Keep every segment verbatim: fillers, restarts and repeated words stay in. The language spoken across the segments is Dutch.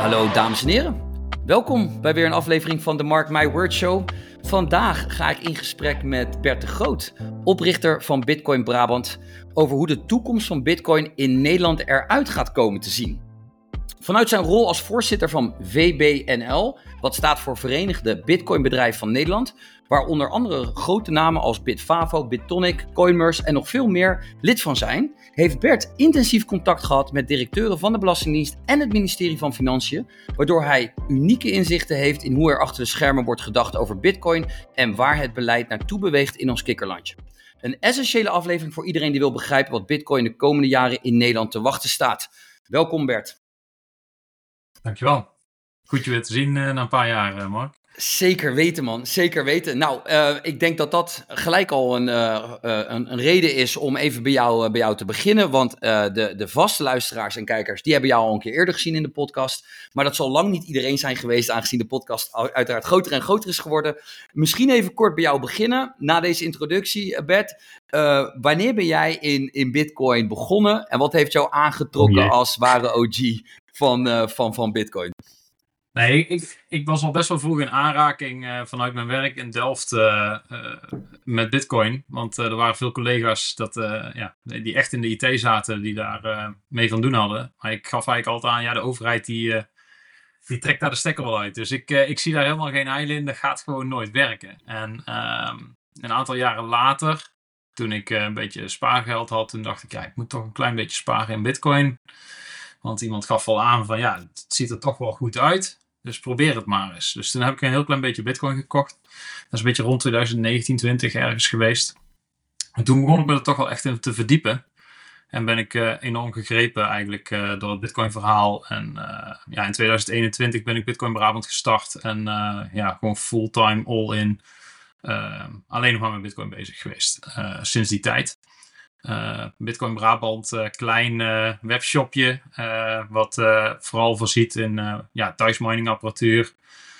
Hallo dames en heren, welkom bij weer een aflevering van de Mark My Word Show. Vandaag ga ik in gesprek met Bert de Groot, oprichter van Bitcoin Brabant, over hoe de toekomst van Bitcoin in Nederland eruit gaat komen te zien. Vanuit zijn rol als voorzitter van V B N L, wat staat voor Verenigde Bitcoinbedrijf van Nederland, waar onder andere grote namen als Bitfavo, Bitonic, Coinmerce en nog veel meer lid van zijn, heeft Bert intensief contact gehad met directeuren van de Belastingdienst en het ministerie van Financiën, waardoor hij unieke inzichten heeft in hoe er achter de schermen wordt gedacht over Bitcoin en waar het beleid naartoe beweegt in ons kikkerlandje. Een essentiële aflevering voor iedereen die wil begrijpen wat Bitcoin de komende jaren in Nederland te wachten staat. Welkom Bert. Dankjewel. Goed je weer te zien uh, na een paar jaar, uh, Mark. Zeker weten, man. Zeker weten. Nou, uh, ik denk dat dat gelijk al een, uh, uh, een, een reden is om even bij jou, uh, bij jou te beginnen. Want uh, de, de vaste luisteraars en kijkers, die hebben jou al een keer eerder gezien in de podcast. Maar dat zal lang niet iedereen zijn geweest, aangezien de podcast uiteraard groter en groter is geworden. Misschien even kort bij jou beginnen, na deze introductie, Bert. Uh, wanneer ben jij in, in Bitcoin begonnen? En wat heeft jou aangetrokken oh als ware O G van, uh, van, van Bitcoin? Nee, ik, ik was al best wel vroeg in aanraking uh, vanuit mijn werk in Delft uh, uh, met Bitcoin. Want uh, er waren veel collega's dat, uh, ja, die echt in de I T zaten, die daar uh, mee van doen hadden. Maar ik gaf eigenlijk altijd aan, ja, de overheid die, uh, die trekt daar de stekker wel uit. Dus ik, uh, ik zie daar helemaal geen heil in, dat gaat gewoon nooit werken. En uh, een aantal jaren later, toen ik uh, een beetje spaargeld had, toen dacht ik, ja, ik moet toch een klein beetje sparen in Bitcoin. Want iemand gaf al aan van, ja, het ziet er toch wel goed uit. Dus probeer het maar eens. Dus toen heb ik een heel klein beetje Bitcoin gekocht. Dat is een beetje rond twintig negentien, twintig ergens geweest. En toen begon ik me er toch wel echt in te verdiepen. En ben ik uh, enorm gegrepen eigenlijk uh, door het Bitcoin verhaal. En uh, ja, in twintig eenentwintig ben ik Bitcoin Brabant gestart. En uh, ja, gewoon fulltime all in. Uh, alleen nog maar met Bitcoin bezig geweest. Uh, sinds die tijd. Uh, Bitcoin Brabant, uh, klein uh, webshopje, uh, wat uh, vooral voorziet in uh, ja, thuismining apparatuur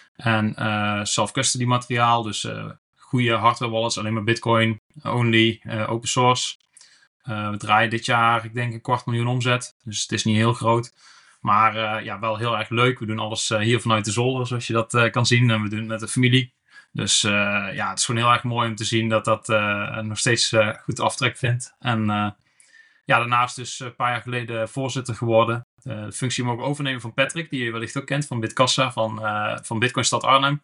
en uh, self-custody materiaal. Dus uh, goede hardware wallets, alleen maar Bitcoin only, uh, open source. Uh, we draaien dit jaar, ik denk, een kwart miljoen omzet. Dus het is niet heel groot. Maar uh, ja, wel heel erg leuk. We doen alles uh, hier vanuit de zolder, zoals je dat uh, kan zien. En we doen het met de familie. Dus uh, ja, het is gewoon heel erg mooi om te zien dat dat uh, nog steeds uh, goed aftrek vindt. En uh, ja, daarnaast dus een paar jaar geleden voorzitter geworden. Uh, de functie mogen overnemen van Patrick, die je wellicht ook kent, van Bitkassa, van, uh, van Bitcoin Stad Arnhem.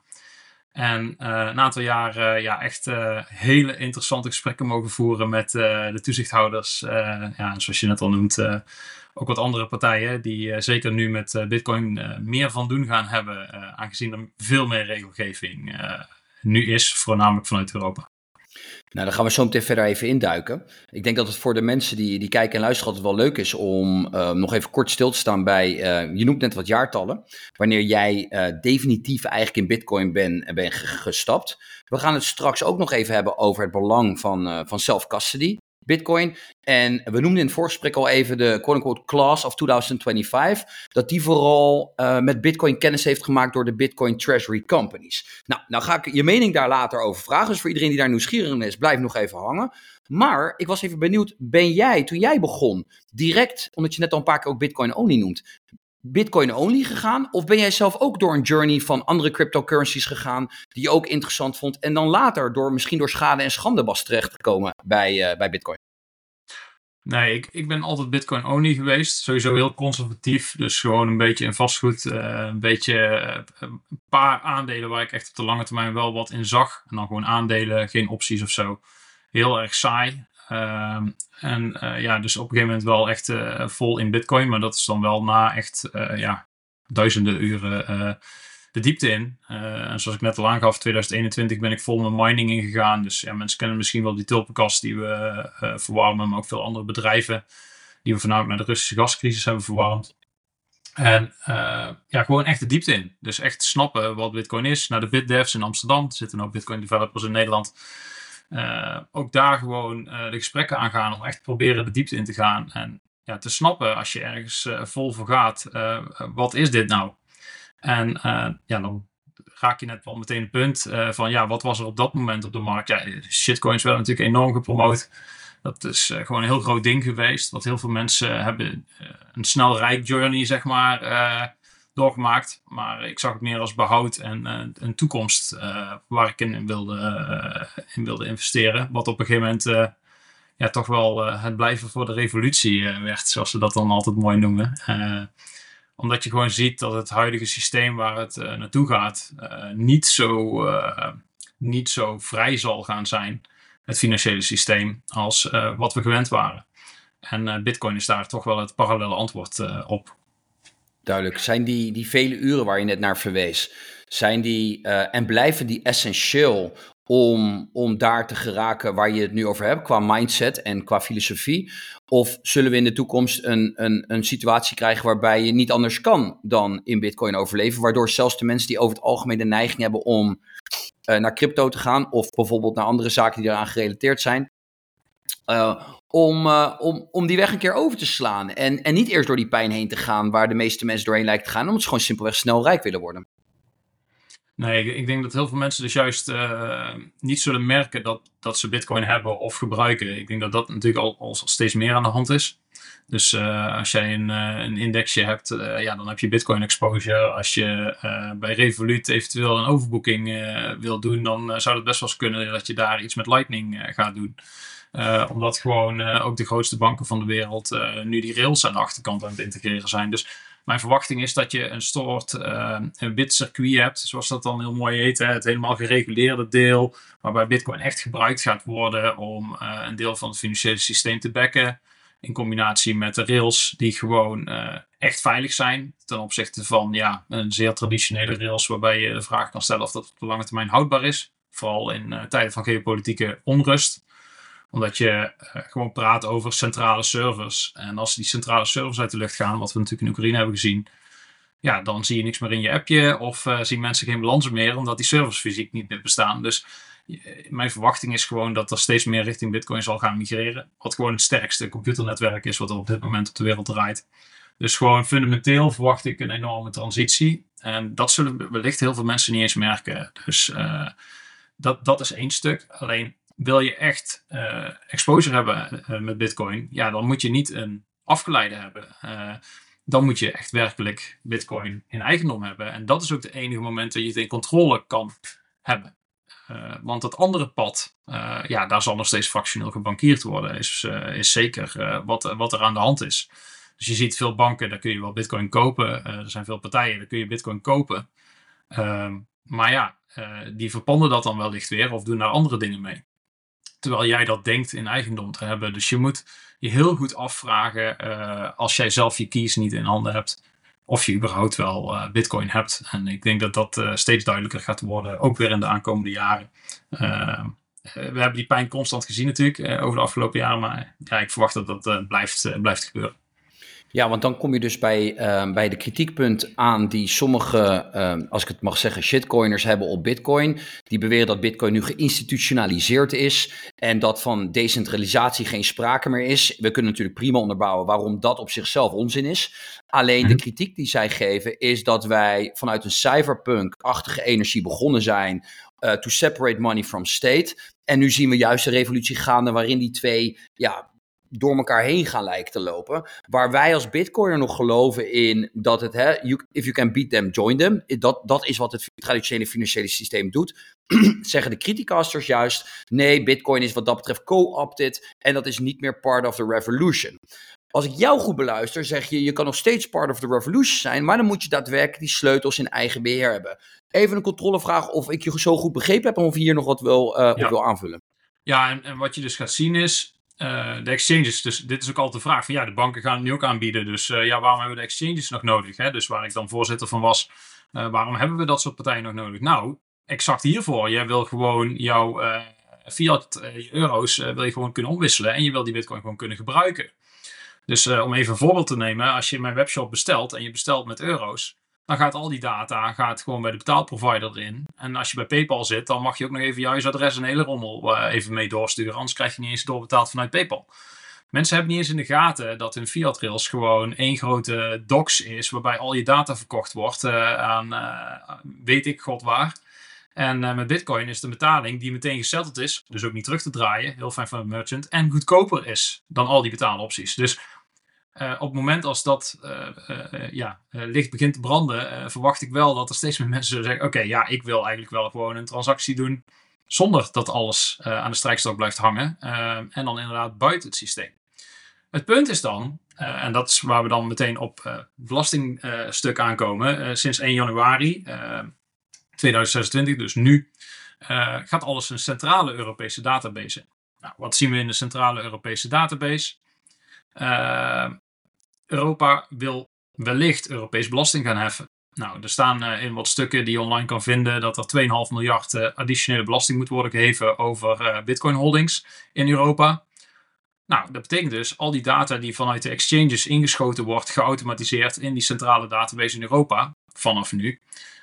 En uh, een aantal jaar uh, ja, echt uh, hele interessante gesprekken mogen voeren met uh, de toezichthouders. Uh, ja, en zoals je net al noemt, uh, ook wat andere partijen die uh, zeker nu met uh, Bitcoin uh, meer van doen gaan hebben. Uh, aangezien er veel meer regelgeving uh, nu is, voornamelijk vanuit Europa. Nou, daar gaan we zo meteen verder even induiken. Ik denk dat het voor de mensen die, die kijken en luisteren altijd wel leuk is om uh, nog even kort stil te staan bij, uh, je noemt net wat jaartallen, wanneer jij uh, definitief eigenlijk in Bitcoin bent ben gestapt. We gaan het straks ook nog even hebben over het belang van, uh, van self-custody, Bitcoin. En we noemden in het voorgesprek al even de quote-unquote class of twintig vijfentwintig, dat die vooral uh, met Bitcoin kennis heeft gemaakt door de Bitcoin Treasury Companies. Nou, nou ga ik je mening daar later over vragen. Dus voor iedereen die daar nieuwsgierig in is, blijf nog even hangen. Maar ik was even benieuwd, ben jij, toen jij begon, direct, omdat je net al een paar keer ook Bitcoin only noemt, Bitcoin only gegaan? Of ben jij zelf ook door een journey van andere cryptocurrencies gegaan, die je ook interessant vond, en dan later door misschien door schade en schande was terechtgekomen bij, uh, bij Bitcoin? Nee, ik, ik ben altijd Bitcoin only geweest. Sowieso heel conservatief. Dus gewoon een beetje in vastgoed. Uh, een beetje uh, een paar aandelen waar ik echt op de lange termijn wel wat in zag. En dan gewoon aandelen, geen opties of zo. Heel erg saai. Uh, en uh, ja, dus op een gegeven moment wel echt uh, vol in Bitcoin. Maar dat is dan wel na echt uh, ja, duizenden uren uh, de diepte in. Uh, en zoals ik net al aangaf, twintig eenentwintig ben ik vol met mining ingegaan. Dus ja, mensen kennen misschien wel die tulpenkast die we uh, verwarmen. Maar ook veel andere bedrijven die we voornamelijk naar de Russische gascrisis hebben verwarmd. En uh, ja, gewoon echt de diepte in. Dus echt snappen wat Bitcoin is. Naar de BitDevs in Amsterdam. Er zitten ook Bitcoin developers in Nederland. Uh, ook daar gewoon uh, de gesprekken aangaan om echt proberen de diepte in te gaan. En ja, te snappen als je ergens uh, vol voor gaat. Uh, wat is dit nou? En uh, ja, dan raak je net wel meteen het punt uh, van ja, wat was er op dat moment op de markt? Ja, shitcoins werden natuurlijk enorm gepromoot. Dat is uh, gewoon een heel groot ding geweest. Wat heel veel mensen hebben uh, een snel rijk journey, zeg maar, uh, doorgemaakt. Maar ik zag het meer als behoud en uh, een toekomst uh, waar ik in wilde, uh, in wilde investeren. Wat op een gegeven moment uh, ja, toch wel uh, het blijven voor de revolutie uh, werd, zoals ze dat dan altijd mooi noemen. Uh, omdat je gewoon ziet dat het huidige systeem waar het uh, naartoe gaat uh, niet, zo, uh, niet zo vrij zal gaan zijn, het financiële systeem, als uh, wat we gewend waren. En uh, Bitcoin is daar toch wel het parallele antwoord uh, op. Duidelijk. Zijn die, die vele uren waar je net naar verwees, zijn die uh, en blijven die essentieel om, om daar te geraken waar je het nu over hebt, qua mindset en qua filosofie? Of zullen we in de toekomst een, een, een situatie krijgen waarbij je niet anders kan dan in Bitcoin overleven, waardoor zelfs de mensen die over het algemeen de neiging hebben om uh, naar crypto te gaan, of bijvoorbeeld naar andere zaken die eraan gerelateerd zijn, Uh, om, uh, om, om die weg een keer over te slaan. En, en niet eerst door die pijn heen te gaan waar de meeste mensen doorheen lijken te gaan, omdat ze gewoon simpelweg snel rijk willen worden. Nee, ik, ik denk dat heel veel mensen dus juist uh, niet zullen merken dat, dat ze Bitcoin hebben of gebruiken. Ik denk dat dat natuurlijk al, al steeds meer aan de hand is. Dus uh, als jij een, uh, een indexje hebt, uh, ja, dan heb je Bitcoin exposure. Als je uh, bij Revolut eventueel een overboeking uh, wil doen, dan uh, zou het best wel eens kunnen dat je daar iets met Lightning uh, gaat doen. Uh, omdat gewoon uh, ook de grootste banken van de wereld uh, nu die rails aan de achterkant aan het integreren zijn. Dus mijn verwachting is dat je een soort uh, een bitcircuit hebt, zoals dat dan heel mooi heet. Hè? Het helemaal gereguleerde deel, waarbij Bitcoin echt gebruikt gaat worden om uh, een deel van het financiële systeem te backen. In combinatie met de rails die gewoon uh, echt veilig zijn. Ten opzichte van ja, een zeer traditionele rails waarbij je de vraag kan stellen of dat op de lange termijn houdbaar is. Vooral in uh, tijden van geopolitieke onrust. Omdat je uh, gewoon praat over centrale servers. En als die centrale servers uit de lucht gaan, wat we natuurlijk in Oekraïne hebben gezien, ja, dan zie je niks meer in je appje. Of uh, zien mensen geen balansen meer, omdat die servers fysiek niet meer bestaan. Dus uh, mijn verwachting is gewoon dat er steeds meer richting Bitcoin zal gaan migreren. Wat gewoon het sterkste computernetwerk is wat er op dit moment op de wereld draait. Dus gewoon fundamenteel verwacht ik een enorme transitie. En dat zullen wellicht heel veel mensen niet eens merken. Dus uh, dat, dat is één stuk. Alleen wil je echt uh, exposure hebben uh, met Bitcoin, ja, dan moet je niet een afgeleide hebben. Uh, dan moet je echt werkelijk Bitcoin in eigendom hebben. En dat is ook de enige moment dat je het in controle kan hebben. Uh, want het andere pad, uh, ja, daar zal nog steeds fractioneel gebankierd worden, is, uh, is zeker uh, wat, wat er aan de hand is. Dus je ziet veel banken, daar kun je wel Bitcoin kopen. Uh, er zijn veel partijen, daar kun je Bitcoin kopen. Uh, maar ja, uh, die verpanden dat dan wellicht weer of doen daar andere dingen mee. Terwijl jij dat denkt in eigendom te hebben. Dus je moet je heel goed afvragen uh, als jij zelf je keys niet in handen hebt. Of je überhaupt wel uh, Bitcoin hebt. En ik denk dat dat uh, steeds duidelijker gaat worden. Ook weer in de aankomende jaren. Uh, uh, we hebben die pijn constant gezien natuurlijk. Uh, over de afgelopen jaren. Maar ja, ik verwacht dat dat uh, blijft, uh, blijft gebeuren. Ja, want dan kom je dus bij, uh, bij de kritiekpunt aan die sommige, uh, als ik het mag zeggen, shitcoiners hebben op Bitcoin. Die beweren dat Bitcoin nu geïnstitutionaliseerd is en dat van decentralisatie geen sprake meer is. We kunnen natuurlijk prima onderbouwen waarom dat op zichzelf onzin is. Alleen de kritiek die zij geven is dat wij vanuit een cyberpunk-achtige energie begonnen zijn uh, to separate money from state. En nu zien we juist een revolutie gaande waarin die twee, ja, door elkaar heen gaan lijken te lopen. Waar wij als Bitcoiner nog geloven in dat het, hè, you, if you can beat them, join them. Dat, dat is wat het traditionele financiële systeem doet. Zeggen de criticasters juist, nee, Bitcoin is wat dat betreft co-opted en dat is niet meer part of the revolution. Als ik jou goed beluister, zeg je, je kan nog steeds part of the revolution zijn, maar dan moet je daadwerkelijk die sleutels in eigen beheer hebben. Even een controlevraag of ik je zo goed begrepen heb en of je hier nog wat wil, uh, ja. op wil aanvullen. Ja, en, en wat je dus gaat zien is, Uh, de exchanges, dus dit is ook altijd de vraag van ja, de banken gaan het nu ook aanbieden, dus uh, ja, waarom hebben we de exchanges nog nodig? Hè? Dus waar ik dan voorzitter van was, uh, waarom hebben we dat soort partijen nog nodig? Nou, exact hiervoor. Jij wil gewoon jouw uh, fiat, uh, je euro's, uh, wil je gewoon kunnen omwisselen en je wil die bitcoin gewoon kunnen gebruiken. Dus uh, om even een voorbeeld te nemen, als je in mijn webshop bestelt en je bestelt met euro's, dan gaat al die data gaat gewoon bij de betaalprovider erin. En als je bij PayPal zit, dan mag je ook nog even jouw adres en hele rommel uh, even mee doorsturen. Anders krijg je niet eens doorbetaald vanuit PayPal. Mensen hebben niet eens in de gaten dat hun fiat rails gewoon één grote docs is, waarbij al je data verkocht wordt uh, aan uh, weet ik god waar. En uh, met Bitcoin is de betaling die meteen gesetteld is, dus ook niet terug te draaien, heel fijn van de merchant, en goedkoper is dan al die betaalopties. Dus Uh, op het moment als dat uh, uh, ja, uh, licht begint te branden, uh, verwacht ik wel dat er steeds meer mensen zullen zeggen, oké, okay, ja, ik wil eigenlijk wel gewoon een transactie doen zonder dat alles uh, aan de strijkstok blijft hangen. Uh, en dan inderdaad buiten het systeem. Het punt is dan, uh, en dat is waar we dan meteen op uh, het belastingstuk uh, aankomen, uh, sinds één januari uh, tweeduizend zesentwintig, dus nu, uh, gaat alles een centrale Europese database. Nou, wat zien we in de centrale Europese database? Uh, Europa wil wellicht Europees belasting gaan heffen. Nou, er staan uh, in wat stukken die je online kan vinden dat er twee komma vijf miljard uh, additionele belasting moet worden geheven over uh, bitcoin holdings in Europa. Nou, dat betekent dus al die data die vanuit de exchanges ingeschoten wordt, geautomatiseerd in die centrale database in Europa, vanaf nu,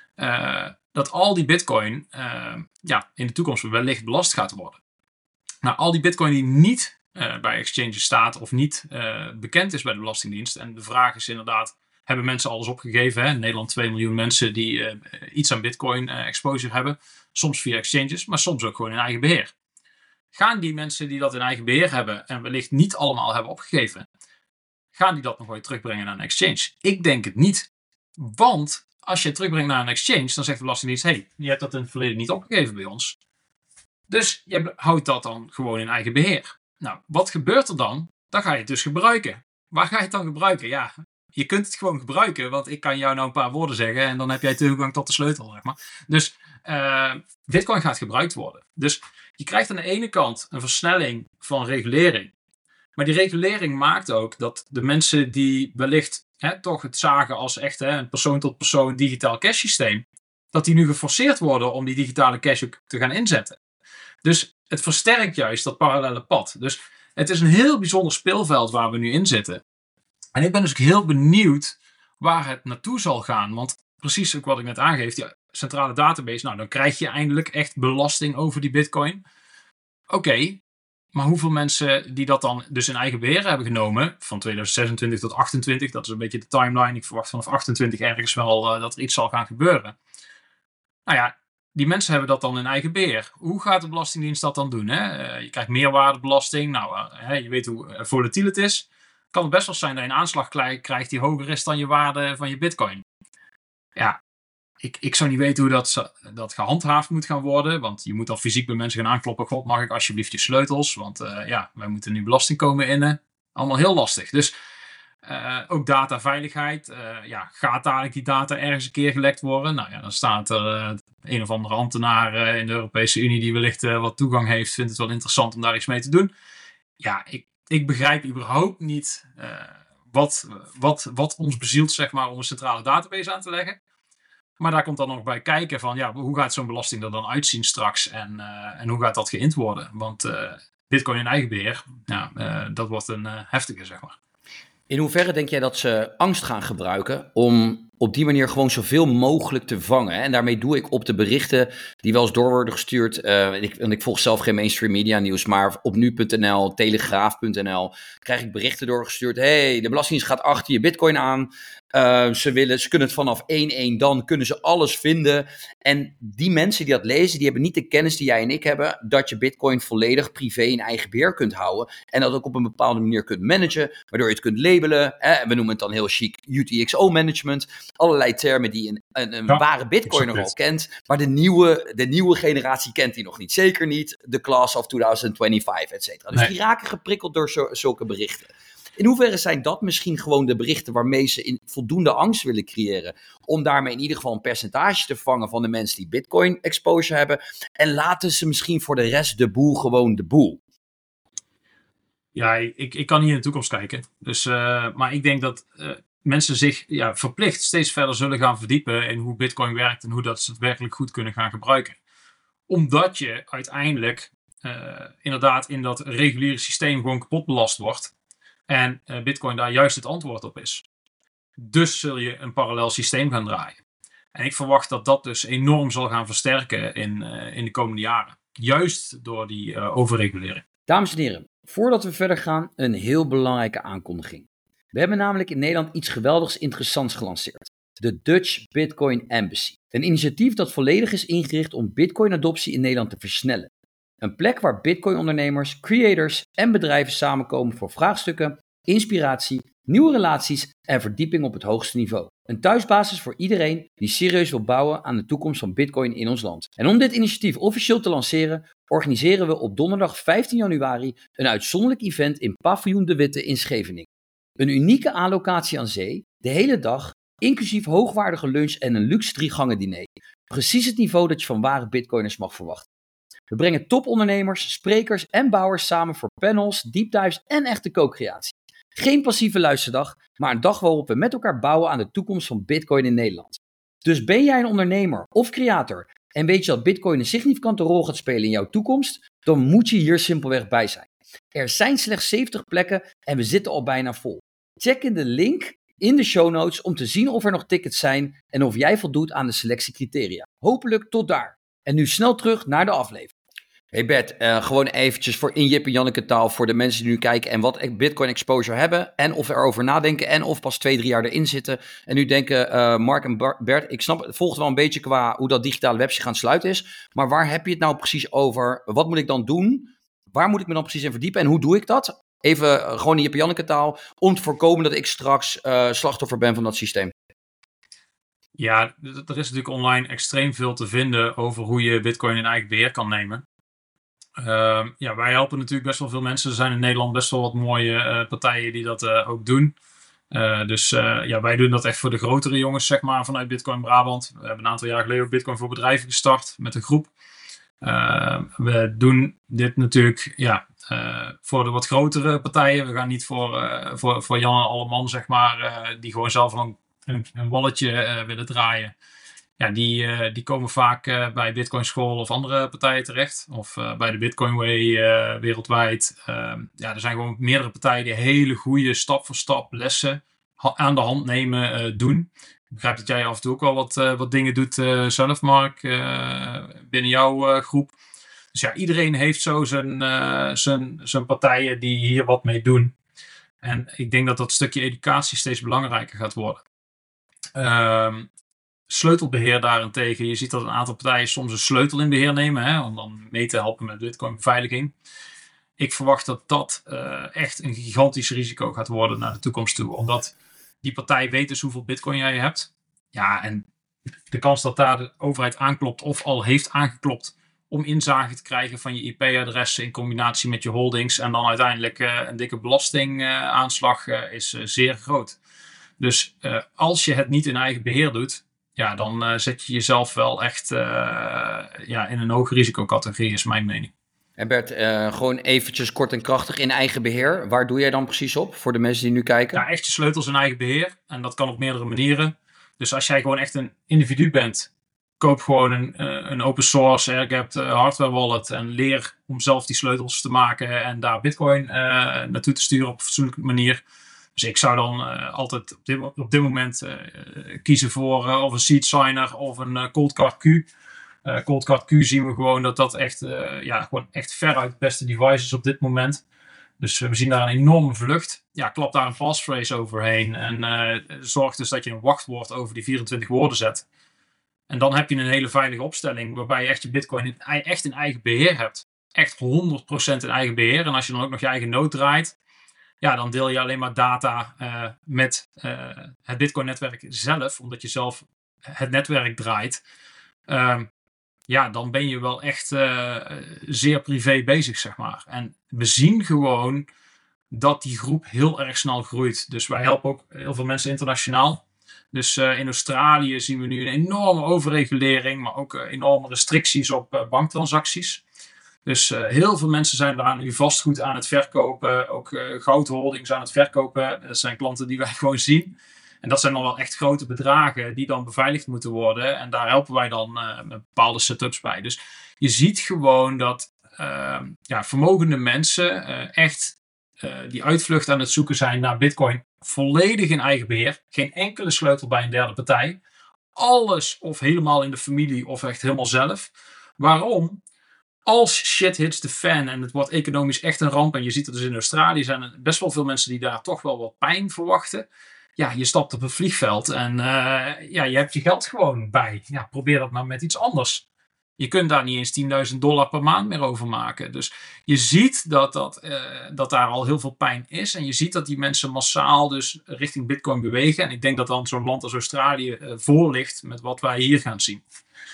uh, dat al die bitcoin uh, ja, in de toekomst wellicht belast gaat worden. Nou, al die bitcoin die niet uh, bij exchanges staat of niet uh, bekend is bij de Belastingdienst, en de vraag is inderdaad, hebben mensen alles opgegeven? Hè? In Nederland twee miljoen mensen die uh, iets aan bitcoin uh, exposure hebben, soms via exchanges, maar soms ook gewoon in eigen beheer. Gaan die mensen die dat in eigen beheer hebben en wellicht niet allemaal hebben opgegeven, gaan die dat nog ooit terugbrengen naar een exchange? Ik denk het niet. Want als je het terugbrengt naar een exchange, dan zegt de Belastingdienst, hé, hey, je hebt dat in het verleden niet opgegeven bij ons. Dus je houdt dat dan gewoon in eigen beheer. Nou, wat gebeurt er dan? Dan ga je het dus gebruiken. Waar ga je het dan gebruiken? Ja, je kunt het gewoon gebruiken, want ik kan jou nou een paar woorden zeggen en dan heb jij toegang tot de sleutel, zeg maar. Dus uh, Bitcoin gaat gebruikt worden. Dus je krijgt aan de ene kant een versnelling van regulering. Maar die regulering maakt ook dat de mensen die wellicht hè, toch het zagen als echt hè, een persoon-tot-persoon digitaal cash systeem, dat die nu geforceerd worden om die digitale cash ook te gaan inzetten. Dus het versterkt juist dat parallele pad. Dus het is een heel bijzonder speelveld waar we nu in zitten. En ik ben dus ook heel benieuwd waar het naartoe zal gaan. Want precies ook wat ik net aangeef, die centrale database, nou dan krijg je eindelijk echt belasting over die bitcoin. Oké, okay, maar hoeveel mensen die dat dan dus in eigen beheer hebben genomen, van tweeduizend zesentwintig tot achtentwintig, dat is een beetje de timeline. Ik verwacht vanaf achtentwintig ergens wel uh, dat er iets zal gaan gebeuren. Nou ja, die mensen hebben dat dan in eigen beheer. Hoe gaat de Belastingdienst dat dan doen? Hè? Uh, je krijgt meerwaardebelasting. Nou, uh, je weet hoe volatiel het is. Kan het best wel zijn dat je een aanslag krijgt die hoger is dan je waarde van je bitcoin. Ja, ik, ik zou niet weten hoe dat, dat gehandhaafd moet gaan worden. Want je moet dan fysiek bij mensen gaan aankloppen. God, mag ik alsjeblieft je sleutels? Want uh, ja, wij moeten nu belasting komen innen. Allemaal heel lastig. Dus uh, ook dataveiligheid. Uh, ja, gaat dadelijk die data ergens een keer gelekt worden? Nou ja, dan staat er uh, een of andere ambtenaar uh, in de Europese Unie die wellicht uh, wat toegang heeft. Vindt het wel interessant om daar iets mee te doen. Ja, ik, ik begrijp überhaupt niet uh, wat, wat, wat ons bezielt, zeg maar, om een centrale database aan te leggen. Maar daar komt dan nog bij kijken van, ja, hoe gaat zo'n belasting er dan uitzien straks en, uh, en hoe gaat dat geïnd worden? Want uh, bitcoin in eigen beheer, ja, uh, dat wordt een uh, heftige, zeg maar. In hoeverre denk jij dat ze angst gaan gebruiken om op die manier gewoon zoveel mogelijk te vangen? Hè? En daarmee doe ik op de berichten die wel eens door worden gestuurd. Uh, en, ik, en ik volg zelf geen mainstream media nieuws, maar op nu punt n l, telegraaf punt n l krijg ik berichten doorgestuurd. Hey, de Belastingdienst gaat achter je bitcoin aan. Uh, ze, willen, ze kunnen het vanaf één één dan, kunnen ze alles vinden. En die mensen die dat lezen, die hebben niet de kennis die jij en ik hebben, dat je bitcoin volledig privé in eigen beheer kunt houden. En dat ook op een bepaalde manier kunt managen, waardoor je het kunt labelen. Hè? We noemen het dan heel chic U T X O-management. Allerlei termen die een, een, een ja, ware bitcoiner al kent, maar de nieuwe, de nieuwe generatie kent die nog niet. Zeker niet de class of twintig vijfentwintig, et cetera. Dus nee. Die raken geprikkeld door zo, zulke berichten. In hoeverre zijn dat misschien gewoon de berichten waarmee ze in voldoende angst willen creëren, om daarmee in ieder geval een percentage te vangen van de mensen die bitcoin exposure hebben, en laten ze misschien voor de rest de boel gewoon de boel? Ja, ik, ik kan niet in de toekomst kijken. Dus, uh, maar ik denk dat uh, mensen zich ja, verplicht steeds verder zullen gaan verdiepen in hoe bitcoin werkt en hoe dat ze het werkelijk goed kunnen gaan gebruiken. Omdat je uiteindelijk uh, inderdaad in dat reguliere systeem gewoon kapot belast wordt. En uh, bitcoin daar juist het antwoord op is. Dus zul je een parallel systeem gaan draaien. En ik verwacht dat dat dus enorm zal gaan versterken in, uh, in de komende jaren. Juist door die uh, overregulering. Dames en heren, voordat we verder gaan, een heel belangrijke aankondiging. We hebben namelijk in Nederland iets geweldigs interessants gelanceerd. De Dutch Bitcoin Embassy. Een initiatief dat volledig is ingericht om bitcoin-adoptie in Nederland te versnellen. Een plek waar bitcoin-ondernemers, creators en bedrijven samenkomen voor vraagstukken inspiratie, nieuwe relaties en verdieping op het hoogste niveau. Een thuisbasis voor iedereen die serieus wil bouwen aan de toekomst van Bitcoin in ons land. En om dit initiatief officieel te lanceren, organiseren we op donderdag vijftien januari een uitzonderlijk event in Paviljoen de Witte in Scheveningen. Een unieke aanlocatie aan zee, de hele dag, inclusief hoogwaardige lunch en een luxe drie-gangen diner. Precies het niveau dat je van ware Bitcoiners mag verwachten. We brengen topondernemers, sprekers en bouwers samen voor panels, deep dives en echte co-creatie. Geen passieve luisterdag, maar een dag waarop we met elkaar bouwen aan de toekomst van Bitcoin in Nederland. Dus ben jij een ondernemer of creator en weet je dat Bitcoin een significante rol gaat spelen in jouw toekomst, dan moet je hier simpelweg bij zijn. Er zijn slechts zeventig plekken en we zitten al bijna vol. Check in de link in de show notes om te zien of er nog tickets zijn en of jij voldoet aan de selectiecriteria. Hopelijk tot daar. En nu snel terug naar de aflevering. Hey Bert, uh, gewoon eventjes voor in Jip en Janneke taal voor de mensen die nu kijken en wat Bitcoin exposure hebben en of erover nadenken en of pas twee, drie jaar erin zitten. En nu denken uh, Mark en Bert, ik snap het volgt wel een beetje qua hoe dat digitale webje gaan sluiten is, maar waar heb je het nou precies over? Wat moet ik dan doen? Waar moet ik me dan precies in verdiepen en hoe doe ik dat? Even uh, gewoon in Jip en Janneke taal om te voorkomen dat ik straks uh, slachtoffer ben van dat systeem. Ja, er is natuurlijk online extreem veel te vinden over hoe je Bitcoin in eigen beheer kan nemen. Uh, ja, wij helpen natuurlijk best wel veel mensen. Er zijn in Nederland best wel wat mooie uh, partijen die dat uh, ook doen. Uh, dus uh, ja, wij doen dat echt voor de grotere jongens, zeg maar, vanuit Bitcoin Brabant. We hebben een aantal jaar geleden ook Bitcoin voor bedrijven gestart met een groep. Uh, we doen dit natuurlijk ja, uh, voor de wat grotere partijen. We gaan niet voor, uh, voor, voor Jan en Alleman, zeg maar, uh, die gewoon zelf een, een, een walletje uh, willen draaien. Ja, die, uh, die komen vaak uh, bij Bitcoin School of andere partijen terecht. Of uh, bij de Bitcoin Way uh, wereldwijd. Uh, ja, er zijn gewoon meerdere partijen die hele goede stap voor stap lessen ha- aan de hand nemen, uh, doen. Ik begrijp dat jij af en toe ook wel wat, uh, wat dingen doet uh, zelf, Mark, uh, binnen jouw uh, groep. Dus ja, iedereen heeft zo zijn, uh, zijn, zijn partijen die hier wat mee doen. En ik denk dat dat stukje educatie steeds belangrijker gaat worden. Uh, Sleutelbeheer daarentegen. Je ziet dat een aantal partijen soms een sleutel in beheer nemen, hè, om dan mee te helpen met Bitcoin beveiliging. Ik verwacht dat dat uh, echt een gigantisch risico gaat worden naar de toekomst toe. Omdat die partij weet dus hoeveel Bitcoin jij hebt. Ja, en de kans dat daar de overheid aanklopt of al heeft aangeklopt om inzage te krijgen van je I P-adressen in combinatie met je holdings en dan uiteindelijk uh, een dikke belastingaanslag uh, uh, is uh, zeer groot. Dus uh, als je het niet in eigen beheer doet, ja, dan uh, zet je jezelf wel echt uh, ja, in een hoge risicocategorie, is mijn mening. En Bert, uh, gewoon eventjes kort en krachtig in eigen beheer. Waar doe jij dan precies op voor de mensen die nu kijken? Ja, echt je sleutels in eigen beheer. En dat kan op meerdere manieren. Dus als jij gewoon echt een individu bent, koop gewoon een, uh, een open source air-gapped uh, hardware wallet en leer om zelf die sleutels te maken en daar Bitcoin uh, naartoe te sturen op een fatsoenlijke manier. Dus ik zou dan uh, altijd op dit, op dit moment uh, kiezen voor uh, of een seed signer of een uh, cold card Q. Uh, cold card Q zien we gewoon dat dat echt, uh, ja, gewoon echt veruit het beste device is op dit moment. Dus uh, we zien daar een enorme vlucht. Ja, klap daar een passphrase overheen en uh, zorg dus dat je een wachtwoord over die vierentwintig woorden zet. En dan heb je een hele veilige opstelling waarbij je echt je Bitcoin in, echt in eigen beheer hebt. Echt honderd procent in eigen beheer. En als je dan ook nog je eigen node draait, ja, dan deel je alleen maar data uh, met uh, het Bitcoin-netwerk zelf, omdat je zelf het netwerk draait. Uh, ja, dan ben je wel echt uh, zeer privé bezig, zeg maar. En we zien gewoon dat die groep heel erg snel groeit. Dus wij helpen ook heel veel mensen internationaal. Dus uh, in Australië zien we nu een enorme overregulering, maar ook uh, enorme restricties op uh, banktransacties. Dus uh, heel veel mensen zijn daar nu vastgoed aan het verkopen, ook uh, goudholdings aan het verkopen. Dat zijn klanten die wij gewoon zien. En dat zijn dan wel echt grote bedragen die dan beveiligd moeten worden. En daar helpen wij dan uh, met bepaalde setups bij. Dus je ziet gewoon dat uh, ja, vermogende mensen uh, echt uh, die uitvlucht aan het zoeken zijn naar Bitcoin volledig in eigen beheer. Geen enkele sleutel bij een derde partij. Alles of helemaal in de familie of echt helemaal zelf. Waarom? Als shit hits the fan en het wordt economisch echt een ramp. En je ziet het dus in Australië zijn er best wel veel mensen die daar toch wel wat pijn verwachten. Ja, je stapt op een vliegveld en uh, ja, je hebt je geld gewoon bij. Ja, probeer dat nou met iets anders. Je kunt daar niet eens tienduizend dollar per maand meer over maken. Dus je ziet dat, dat, uh, dat daar al heel veel pijn is. En je ziet dat die mensen massaal dus richting Bitcoin bewegen. En ik denk dat dan zo'n land als Australië uh, voor ligt met wat wij hier gaan zien.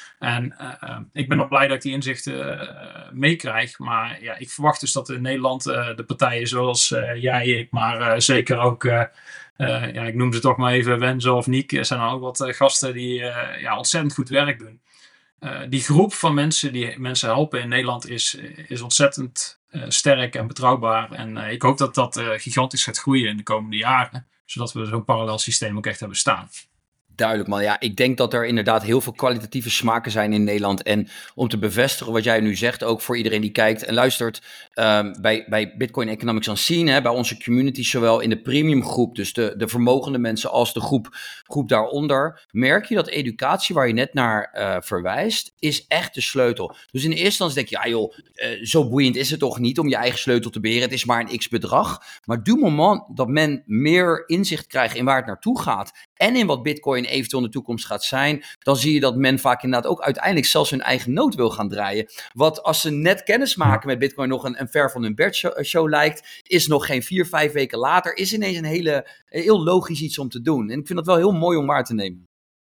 En uh, ik ben ook blij dat ik die inzichten uh, meekrijg. Maar ja, ik verwacht dus dat in Nederland uh, de partijen zoals uh, jij, ik, maar uh, zeker ook, uh, uh, ja, ik noem ze toch maar even Wenzel of Niek. Er zijn ook wat uh, gasten die uh, ja, ontzettend goed werk doen. Uh, die groep van mensen die mensen helpen in Nederland is, is ontzettend uh, sterk en betrouwbaar. En uh, ik hoop dat dat uh, gigantisch gaat groeien in de komende jaren. Zodat we zo'n parallel systeem ook echt hebben staan. Duidelijk, man. Ja, ik denk dat er inderdaad heel veel kwalitatieve smaken zijn in Nederland. En om te bevestigen wat jij nu zegt, ook voor iedereen die kijkt en luistert, um, bij, bij Bitcoin Economics Unseen, hè, bij onze community, zowel in de premium groep, dus de, de vermogende mensen, als de groep, groep daaronder, merk je dat educatie, waar je net naar uh, verwijst, is echt de sleutel. Dus in eerste instantie denk je, ja joh, uh, zo boeiend is het toch niet om je eigen sleutel te beheren. Het is maar een x-bedrag. Maar du moment dat men meer inzicht krijgt in waar het naartoe gaat en in wat Bitcoin eventueel in de toekomst gaat zijn, dan zie je dat men vaak inderdaad ook uiteindelijk zelfs hun eigen noot wil gaan draaien. Wat als ze net kennis maken met Bitcoin nog een, een ver van hun bedshow show lijkt, is nog geen vier, vijf weken later, is ineens een hele, heel logisch iets om te doen. En ik vind dat wel heel mooi om waar te nemen.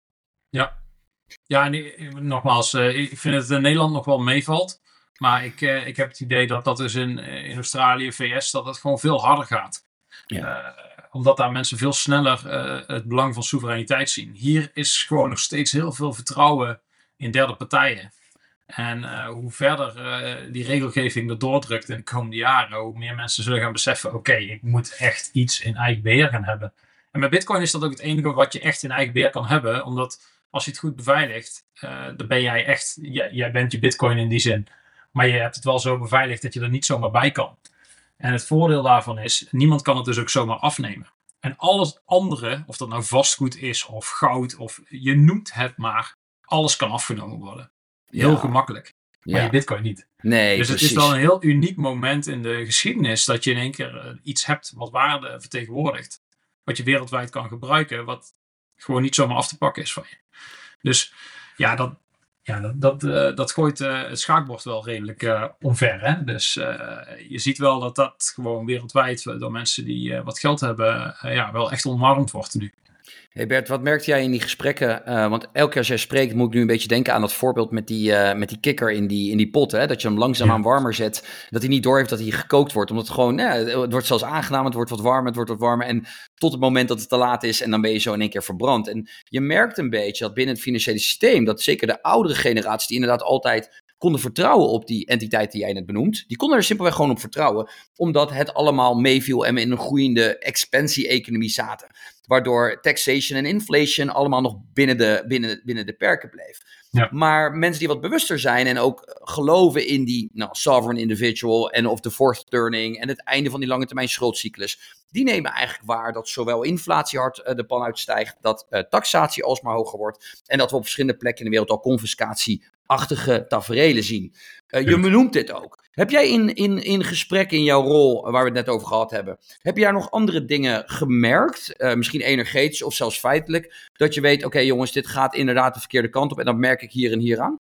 Ja, ja en nogmaals, ik vind dat het in Nederland nog wel meevalt. Maar ik, ik heb het idee dat dat dus in, in Australië, V S, dat het gewoon veel harder gaat. Ja. Uh, omdat daar mensen veel sneller uh, het belang van soevereiniteit zien. Hier is gewoon nog steeds heel veel vertrouwen in derde partijen. En uh, hoe verder uh, die regelgeving er doordrukt in de komende jaren, hoe meer mensen zullen gaan beseffen, oké, okay, ik moet echt iets in eigen beheer gaan hebben. En met Bitcoin is dat ook het enige wat je echt in eigen beheer kan hebben. Omdat als je het goed beveiligt, uh, dan ben jij echt, jij, jij bent je Bitcoin in die zin. Maar je hebt het wel zo beveiligd dat je er niet zomaar bij kan. En het voordeel daarvan is, niemand kan het dus ook zomaar afnemen. En alles andere, of dat nou vastgoed is of goud, of je noemt het maar, alles kan afgenomen worden. Heel ja. gemakkelijk. Maar ja. je Bitcoin niet. Nee, dus precies. Het is wel een heel uniek moment in de geschiedenis dat je in één keer uh, iets hebt wat waarde vertegenwoordigt. Wat je wereldwijd kan gebruiken, wat gewoon niet zomaar af te pakken is van je. Dus ja, dat, ja, dat, dat, uh, dat gooit uh, het schaakbord wel redelijk uh, omver. Hè? Dus uh, je ziet wel dat dat gewoon wereldwijd door mensen die uh, wat geld hebben, uh, ja, wel echt omarmd wordt nu. Hey Bert, wat merkte jij in die gesprekken? Uh, want elke keer als jij spreekt moet ik nu een beetje denken aan dat voorbeeld met die, uh, met die kikker in die, in die pot. Hè? Dat je hem langzaamaan ja. warmer zet. Dat hij niet doorheeft dat hij gekookt wordt. Omdat het gewoon, ja, het wordt zelfs aangenaam. Het wordt wat warmer, het wordt wat warmer. En tot het moment dat het te laat is en dan ben je zo in één keer verbrand. En je merkt een beetje dat binnen het financiële systeem, dat zeker de oudere generaties die inderdaad altijd konden vertrouwen op die entiteit die jij net benoemt. Die konden er simpelweg gewoon op vertrouwen. Omdat het allemaal meeviel en we in een groeiende expansie-economie zaten. Waardoor taxation en inflation allemaal nog binnen de, binnen, binnen de perken bleef. Ja. Maar mensen die wat bewuster zijn en ook geloven in die nou, sovereign individual en of de fourth turning en het einde van die lange termijn schuldcyclus, die nemen eigenlijk waar dat zowel inflatie hard uh, de pan uitstijgt, dat uh, taxatie alsmaar hoger wordt en dat we op verschillende plekken in de wereld al confiscatieachtige taferelen zien. Uh, je benoemt dit ook. Heb jij in, in, in gesprek in jouw rol, waar we het net over gehad hebben, heb je daar nog andere dingen gemerkt, uh, misschien energetisch of zelfs feitelijk, dat je weet, oké okay, jongens, dit gaat inderdaad de verkeerde kant op en dat merk ik hier en hier aan?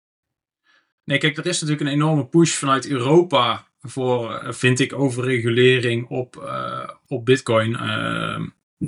Nee, kijk, er is natuurlijk een enorme push vanuit Europa voor, uh, vind ik, overregulering op, uh, op Bitcoin. Uh,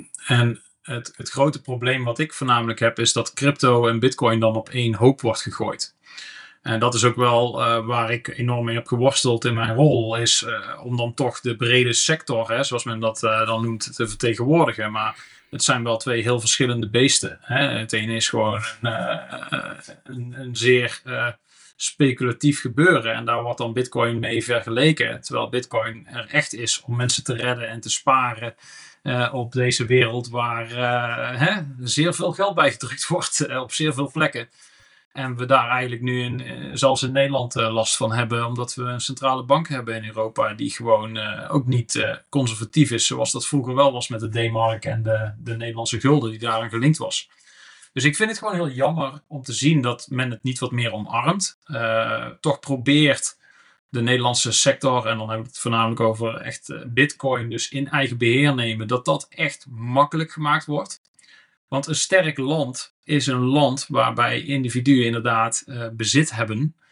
en het, het grote probleem wat ik voornamelijk heb, is dat crypto en Bitcoin dan op één hoop wordt gegooid. En dat is ook wel uh, waar ik enorm mee heb geworsteld in mijn rol, is uh, om dan toch de brede sector, hè, zoals men dat uh, dan noemt, te vertegenwoordigen. Maar het zijn wel twee heel verschillende beesten. Hè. Het ene is gewoon een, uh, een, een zeer uh, speculatief gebeuren en daar wordt dan Bitcoin mee vergeleken. Terwijl Bitcoin er echt is om mensen te redden en te sparen uh, op deze wereld waar uh, hè, zeer veel geld bij gedrukt wordt uh, op zeer veel plekken. En we daar eigenlijk nu, in, zelfs in Nederland, uh, last van hebben. Omdat we een centrale bank hebben in Europa die gewoon uh, ook niet uh, conservatief is. Zoals dat vroeger wel was met de D-mark en de, de Nederlandse gulden die daaraan gelinkt was. Dus ik vind het gewoon heel jammer om te zien dat men het niet wat meer omarmt. Uh, toch probeert de Nederlandse sector, en dan hebben we het voornamelijk over echt uh, Bitcoin, dus in eigen beheer nemen. Dat dat echt makkelijk gemaakt wordt. Want een sterk land is een land waarbij individuen inderdaad uh, bezit hebben.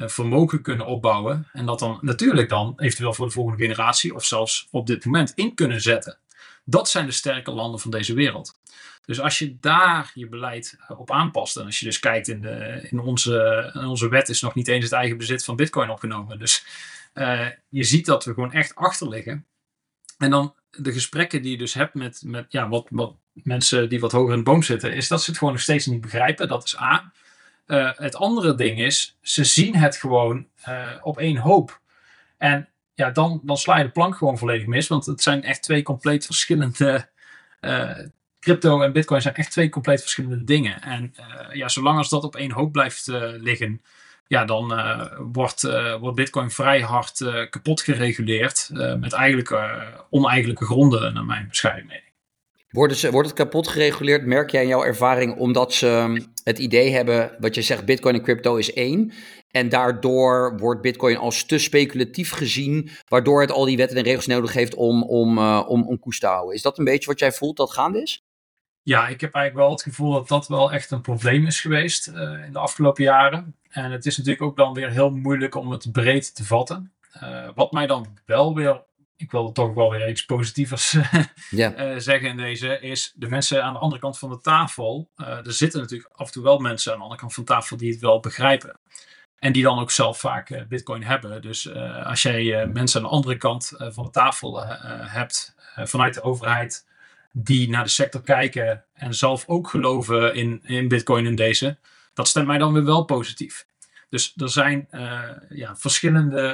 uh, vermogen kunnen opbouwen. En dat dan natuurlijk dan eventueel voor de volgende generatie of zelfs op dit moment in kunnen zetten. Dat zijn de sterke landen van deze wereld. Dus als je daar je beleid op aanpast. En als je dus kijkt in, de, in, onze, in onze wet is nog niet eens het eigen bezit van Bitcoin opgenomen. Dus uh, je ziet dat we gewoon echt achter liggen. En dan de gesprekken die je dus hebt met, met ja, wat, wat mensen die wat hoger in de boom zitten. Is dat ze het gewoon nog steeds niet begrijpen. Dat is A. Uh, het andere ding is. Ze zien het gewoon uh, op één hoop. En ja, dan, dan sla je de plank gewoon volledig mis. Want het zijn echt twee compleet verschillende... Uh, crypto en bitcoin zijn echt twee compleet verschillende dingen. En uh, ja, zolang als dat op één hoop blijft uh, liggen... Ja, dan uh, wordt, uh, wordt bitcoin vrij hard uh, kapot gereguleerd. Uh, met eigenlijk uh, oneigenlijke gronden, naar mijn bescheiden mening. Worden ze, wordt het kapot gereguleerd, merk jij in jouw ervaring, omdat ze het idee hebben, wat je zegt, bitcoin en crypto is één. En daardoor wordt bitcoin als te speculatief gezien, waardoor het al die wetten en regels nodig heeft om, om, uh, om, om koers te houden. Is dat een beetje wat jij voelt dat gaande is? Ja, ik heb eigenlijk wel het gevoel dat dat wel echt een probleem is geweest uh, in de afgelopen jaren. En het is natuurlijk ook dan weer heel moeilijk om het breed te vatten. Uh, wat mij dan wel weer, ik wil er toch wel weer iets positievers yeah. uh, zeggen in deze, is de mensen aan de andere kant van de tafel. Uh, er zitten natuurlijk af en toe wel mensen aan de andere kant van de tafel die het wel begrijpen. En die dan ook zelf vaak uh, bitcoin hebben. Dus uh, als jij uh, mensen aan de andere kant uh, van de tafel uh, uh, hebt uh, vanuit de overheid... die naar de sector kijken en zelf ook geloven in, in bitcoin en deze, dat stemt mij dan weer wel positief. Dus er zijn uh, ja, verschillende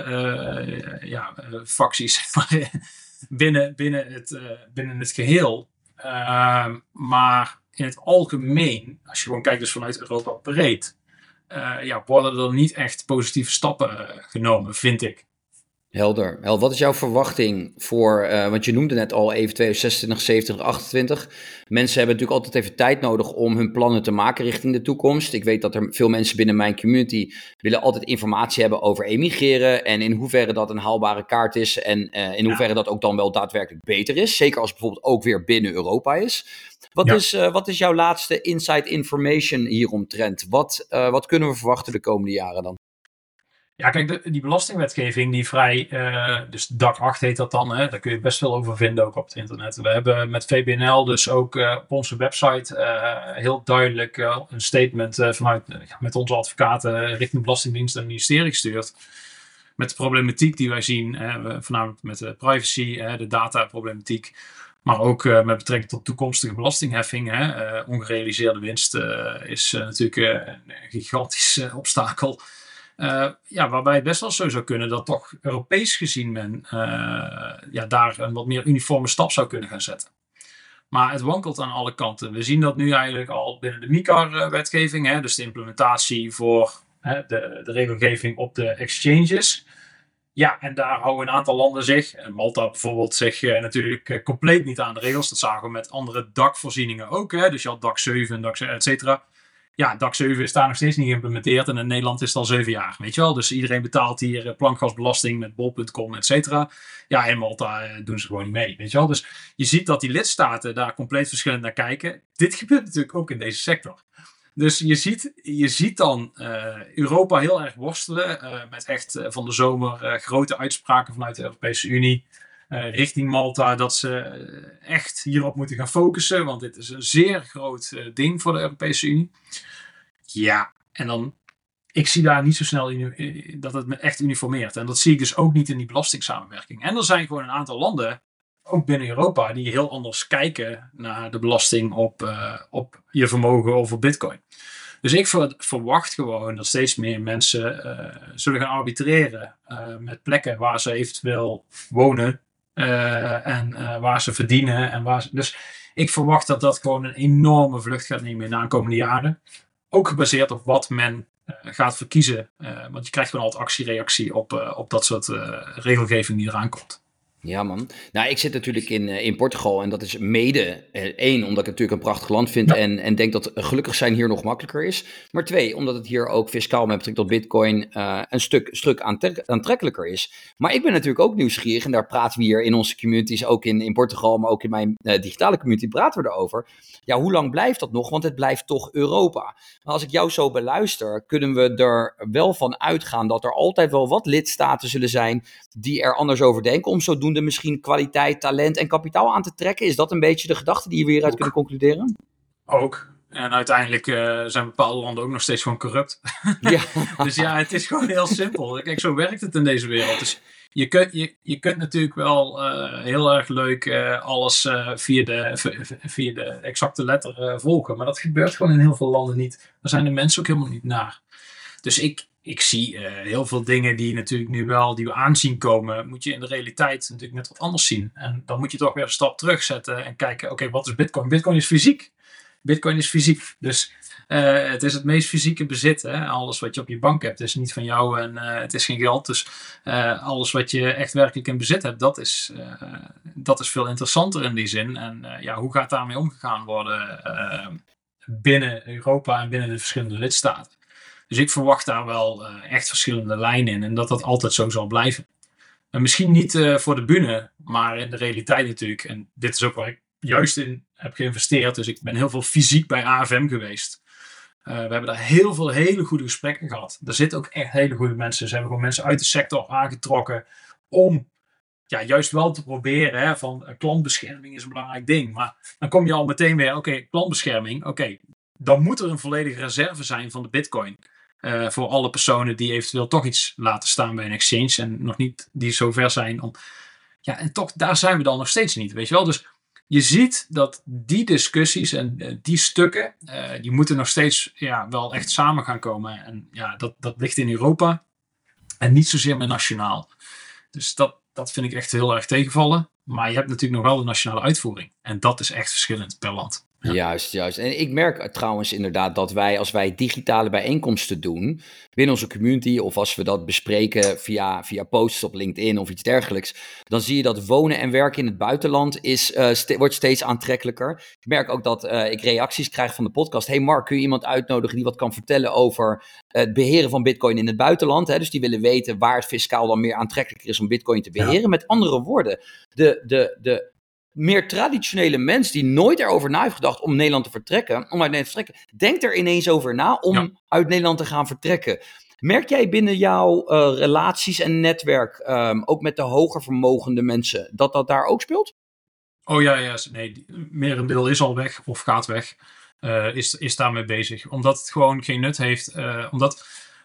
uh, ja, uh, facties binnen, binnen, het, uh, binnen het geheel. Uh, maar in het algemeen, als je gewoon kijkt dus vanuit Europa breed, uh, ja, worden er niet echt positieve stappen uh, genomen, vind ik. Helder. Hel, wat is jouw verwachting voor, uh, want je noemde net al even twintig zesentwintig, zevenentwintig, achtentwintig. Mensen hebben natuurlijk altijd even tijd nodig om hun plannen te maken richting de toekomst. Ik weet dat er veel mensen binnen mijn community willen altijd informatie hebben over emigreren en in hoeverre dat een haalbare kaart is en uh, in hoeverre ja. dat ook dan wel daadwerkelijk beter is. Zeker als het bijvoorbeeld ook weer binnen Europa is. Wat, ja. is, uh, wat is jouw laatste inside information hieromtrent? Wat, uh, wat kunnen we verwachten de komende jaren dan? Ja, kijk, de, die belastingwetgeving die vrij, uh, dus D A C acht heet dat dan, hè, daar kun je best veel over vinden ook op het internet. We hebben met V B N L dus ook uh, op onze website uh, heel duidelijk uh, een statement uh, vanuit uh, met onze advocaten richting de Belastingdienst en het ministerie gestuurd. Met de problematiek die wij zien, uh, voornamelijk met de privacy, uh, de dataproblematiek. Maar ook uh, met betrekking tot toekomstige belastingheffing. Hè, uh, ongerealiseerde winst uh, is uh, natuurlijk uh, een gigantisch uh, obstakel. Uh, ja, waarbij het best wel zo zou kunnen dat toch Europees gezien men uh, ja, daar een wat meer uniforme stap zou kunnen gaan zetten. Maar het wankelt aan alle kanten. We zien dat nu eigenlijk al binnen de MiCAR-wetgeving, hè, dus de implementatie voor hè, de, de regelgeving op de exchanges. Ja, en daar houden een aantal landen zich, en Malta bijvoorbeeld, zich uh, natuurlijk uh, compleet niet aan de regels. Dat zagen we met andere D A C-voorzieningen ook. Hè. Dus je had D A C zeven en D A C, et cetera. Ja, D A C zeven is daar nog steeds niet geïmplementeerd en in Nederland is het al zeven jaar, weet je wel. Dus iedereen betaalt hier uh, plankgasbelasting met bol punt com, et cetera. Ja, in Malta uh, doen ze gewoon niet mee, weet je wel. Dus je ziet dat die lidstaten daar compleet verschillend naar kijken. Dit gebeurt natuurlijk ook in deze sector. Dus je ziet, je ziet dan uh, Europa heel erg worstelen uh, met echt uh, van de zomer uh, grote uitspraken vanuit de Europese Unie. Uh, richting Malta dat ze uh, echt hierop moeten gaan focussen. Want dit is een zeer groot uh, ding voor de Europese Unie. Ja, en dan, ik zie daar niet zo snel uni- dat het me echt uniformeert. En dat zie ik dus ook niet in die belastingssamenwerking. En er zijn gewoon een aantal landen, ook binnen Europa, die heel anders kijken naar de belasting op, uh, op je vermogen over bitcoin. Dus ik ver- verwacht gewoon dat steeds meer mensen uh, zullen gaan arbitreren uh, met plekken waar ze eventueel wonen. Uh, en uh, waar ze verdienen. En waar ze, dus ik verwacht dat dat gewoon een enorme vlucht gaat nemen in de aankomende jaren. Ook gebaseerd op wat men uh, gaat verkiezen. Uh, want je krijgt gewoon altijd actie-reactie op, uh, op dat soort uh, regelgeving die eraan komt. Ja, man. Nou, ik zit natuurlijk in, uh, in Portugal en dat is mede, uh, één, omdat ik het natuurlijk een prachtig land vind Ja. en, en denk dat gelukkig zijn hier nog makkelijker is. Maar twee, omdat het hier ook fiscaal met betrekking tot bitcoin uh, een stuk, stuk aantrek- aantrekkelijker is. Maar ik ben natuurlijk ook nieuwsgierig en daar praten we hier in onze communities, ook in, in Portugal, maar ook in mijn uh, digitale community praten we erover. Ja, hoe lang blijft dat nog? Want het blijft toch Europa. Maar als ik jou zo beluister, kunnen we er wel van uitgaan dat er altijd wel wat lidstaten zullen zijn die er anders over denken, om zodoende misschien kwaliteit, talent en kapitaal aan te trekken? Is dat een beetje de gedachte die we hieruit Ook. kunnen concluderen? Ook. En uiteindelijk uh, zijn bepaalde landen ook nog steeds gewoon corrupt. Ja. Dus ja, het is gewoon heel simpel. Kijk, zo werkt het in deze wereld. Dus je kunt, je, je kunt natuurlijk wel uh, heel erg leuk uh, alles uh, via, de, via de exacte letter uh, volgen. Maar dat gebeurt gewoon in heel veel landen niet. Daar zijn de mensen ook helemaal niet naar. Dus ik, ik zie uh, heel veel dingen die natuurlijk nu wel, die we aanzien komen, moet je in de realiteit natuurlijk net wat anders zien. En dan moet je toch weer een stap terugzetten en kijken, oké, okay, wat is Bitcoin? Bitcoin is fysiek. Bitcoin is fysiek. Dus uh, het is het meest fysieke bezit. Hè? Alles wat je op je bank hebt is niet van jou en uh, het is geen geld. Dus uh, alles wat je echt werkelijk in bezit hebt, dat is, uh, dat is veel interessanter in die zin. En uh, ja, hoe gaat daarmee omgegaan worden uh, binnen Europa en binnen de verschillende lidstaten? Dus ik verwacht daar wel uh, echt verschillende lijnen in en dat dat altijd zo zal blijven. En misschien niet uh, voor de bühne, maar in de realiteit natuurlijk. En dit is ook waar ik juist in heb geïnvesteerd. Dus ik ben heel veel fysiek bij A F M geweest. Uh, we hebben daar heel veel hele goede gesprekken gehad. Er zitten ook echt hele goede mensen. Ze hebben gewoon mensen uit de sector aangetrokken om ja, juist wel te proberen. Hè, van uh, klantbescherming is een belangrijk ding. Maar dan kom je al meteen weer, oké, okay, klantbescherming. Oké, okay, dan moet er een volledige reserve zijn van de bitcoin. Uh, voor alle personen die eventueel toch iets laten staan bij een exchange. En nog niet die zover zijn om... Ja, en toch, daar zijn we dan nog steeds niet, weet je wel. Dus je ziet dat die discussies en uh, die stukken, uh, die moeten nog steeds ja, wel echt samen gaan komen. En ja, dat, dat ligt in Europa en niet zozeer meer nationaal. Dus dat, dat vind ik echt heel erg tegenvallen. Maar je hebt natuurlijk nog wel de nationale uitvoering. En dat is echt verschillend per land. Ja. Juist, juist. En ik merk trouwens inderdaad dat wij, als wij digitale bijeenkomsten doen binnen onze community, of als we dat bespreken via, via posts op LinkedIn of iets dergelijks, dan zie je dat wonen en werken in het buitenland is, uh, st- wordt steeds aantrekkelijker. Ik merk ook dat uh, ik reacties krijg van de podcast. Hey Mark, kun je iemand uitnodigen die wat kan vertellen over het beheren van bitcoin in het buitenland? Hè? Dus die willen weten waar het fiscaal dan meer aantrekkelijker is om bitcoin te beheren. Ja. Met andere woorden, de, de, de meer traditionele mens die nooit erover na heeft gedacht om Nederland te vertrekken, om uit Nederland te vertrekken, denkt er ineens over na om ja. uit Nederland te gaan vertrekken. Merk jij binnen jouw uh, relaties en netwerk, um, ook met de hoger vermogende mensen, dat dat daar ook speelt? Oh ja, ja nee, merendeel is al weg of gaat weg, uh, is, is daarmee bezig. Omdat het gewoon geen nut heeft. Uh, omdat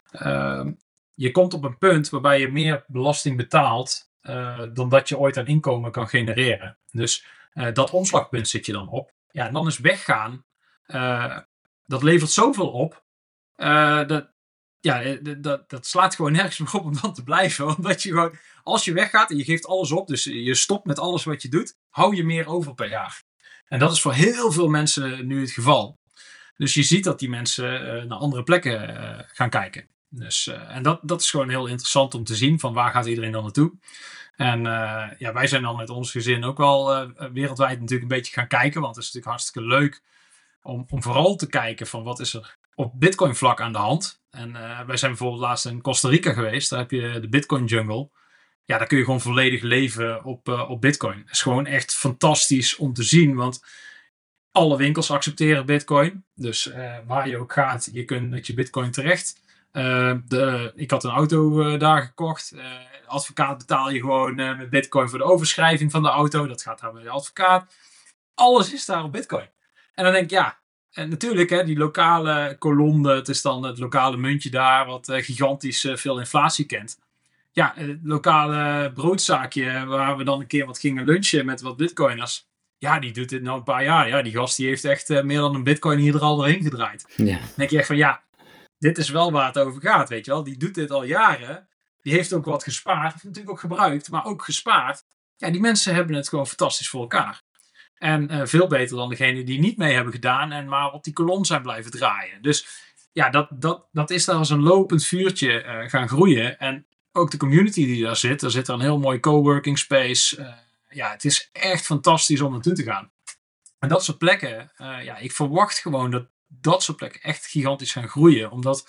uh, je komt op een punt waarbij je meer belasting betaalt Uh, dan dat je ooit aan inkomen kan genereren. Dus uh, dat omslagpunt zit je dan op. Ja, en dan is weggaan, uh, dat levert zoveel op, uh, dat, ja, dat, dat slaat gewoon nergens meer op om dan te blijven. Omdat je gewoon, als je weggaat en je geeft alles op, dus je stopt met alles wat je doet, hou je meer over per jaar. En dat is voor heel veel mensen nu het geval. Dus je ziet dat die mensen uh, naar andere plekken uh, gaan kijken. Dus, uh, en dat, dat is gewoon heel interessant om te zien van waar gaat iedereen dan naartoe. En uh, ja, wij zijn dan met ons gezin ook wel uh, wereldwijd natuurlijk een beetje gaan kijken. Want het is natuurlijk hartstikke leuk om, om vooral te kijken van wat is er op Bitcoin vlak aan de hand. En uh, wij zijn bijvoorbeeld laatst in Costa Rica geweest. Daar heb je de Bitcoin Jungle. Ja, daar kun je gewoon volledig leven op, uh, op Bitcoin. Het is gewoon echt fantastisch om te zien, want alle winkels accepteren Bitcoin. Dus uh, waar je ook gaat, je kunt met je Bitcoin terecht. Uh, de, ik had een auto uh, daar gekocht. Uh, advocaat betaal je gewoon uh, met Bitcoin voor de overschrijving van de auto. Dat gaat daar bij de advocaat. Alles is daar op Bitcoin. En dan denk ik, ja, en natuurlijk hè, die lokale kolonne, het is dan het lokale muntje daar, wat uh, gigantisch uh, veel inflatie kent. Ja, het lokale broodzaakje waar we dan een keer wat gingen lunchen met wat Bitcoiners. Ja, die doet dit nou een paar jaar. Ja, die gast die heeft echt uh, meer dan een Bitcoin hier er al doorheen gedraaid. Ja. Dan denk je echt van, ja, dit is wel waar het over gaat, weet je wel. Die doet dit al jaren. Die heeft ook wat gespaard. Heeft natuurlijk ook gebruikt, maar ook gespaard. Ja, die mensen hebben het gewoon fantastisch voor elkaar. En uh, veel beter dan degene die niet mee hebben gedaan en maar op die kolom zijn blijven draaien. Dus ja, dat, dat, dat is daar als een lopend vuurtje uh, gaan groeien. En ook de community die daar zit. Er zit een heel mooi coworking space. Uh, ja, het is echt fantastisch om naartoe te gaan. En dat soort plekken, uh, ja, ik verwacht gewoon dat dat soort plekken echt gigantisch gaan groeien. Omdat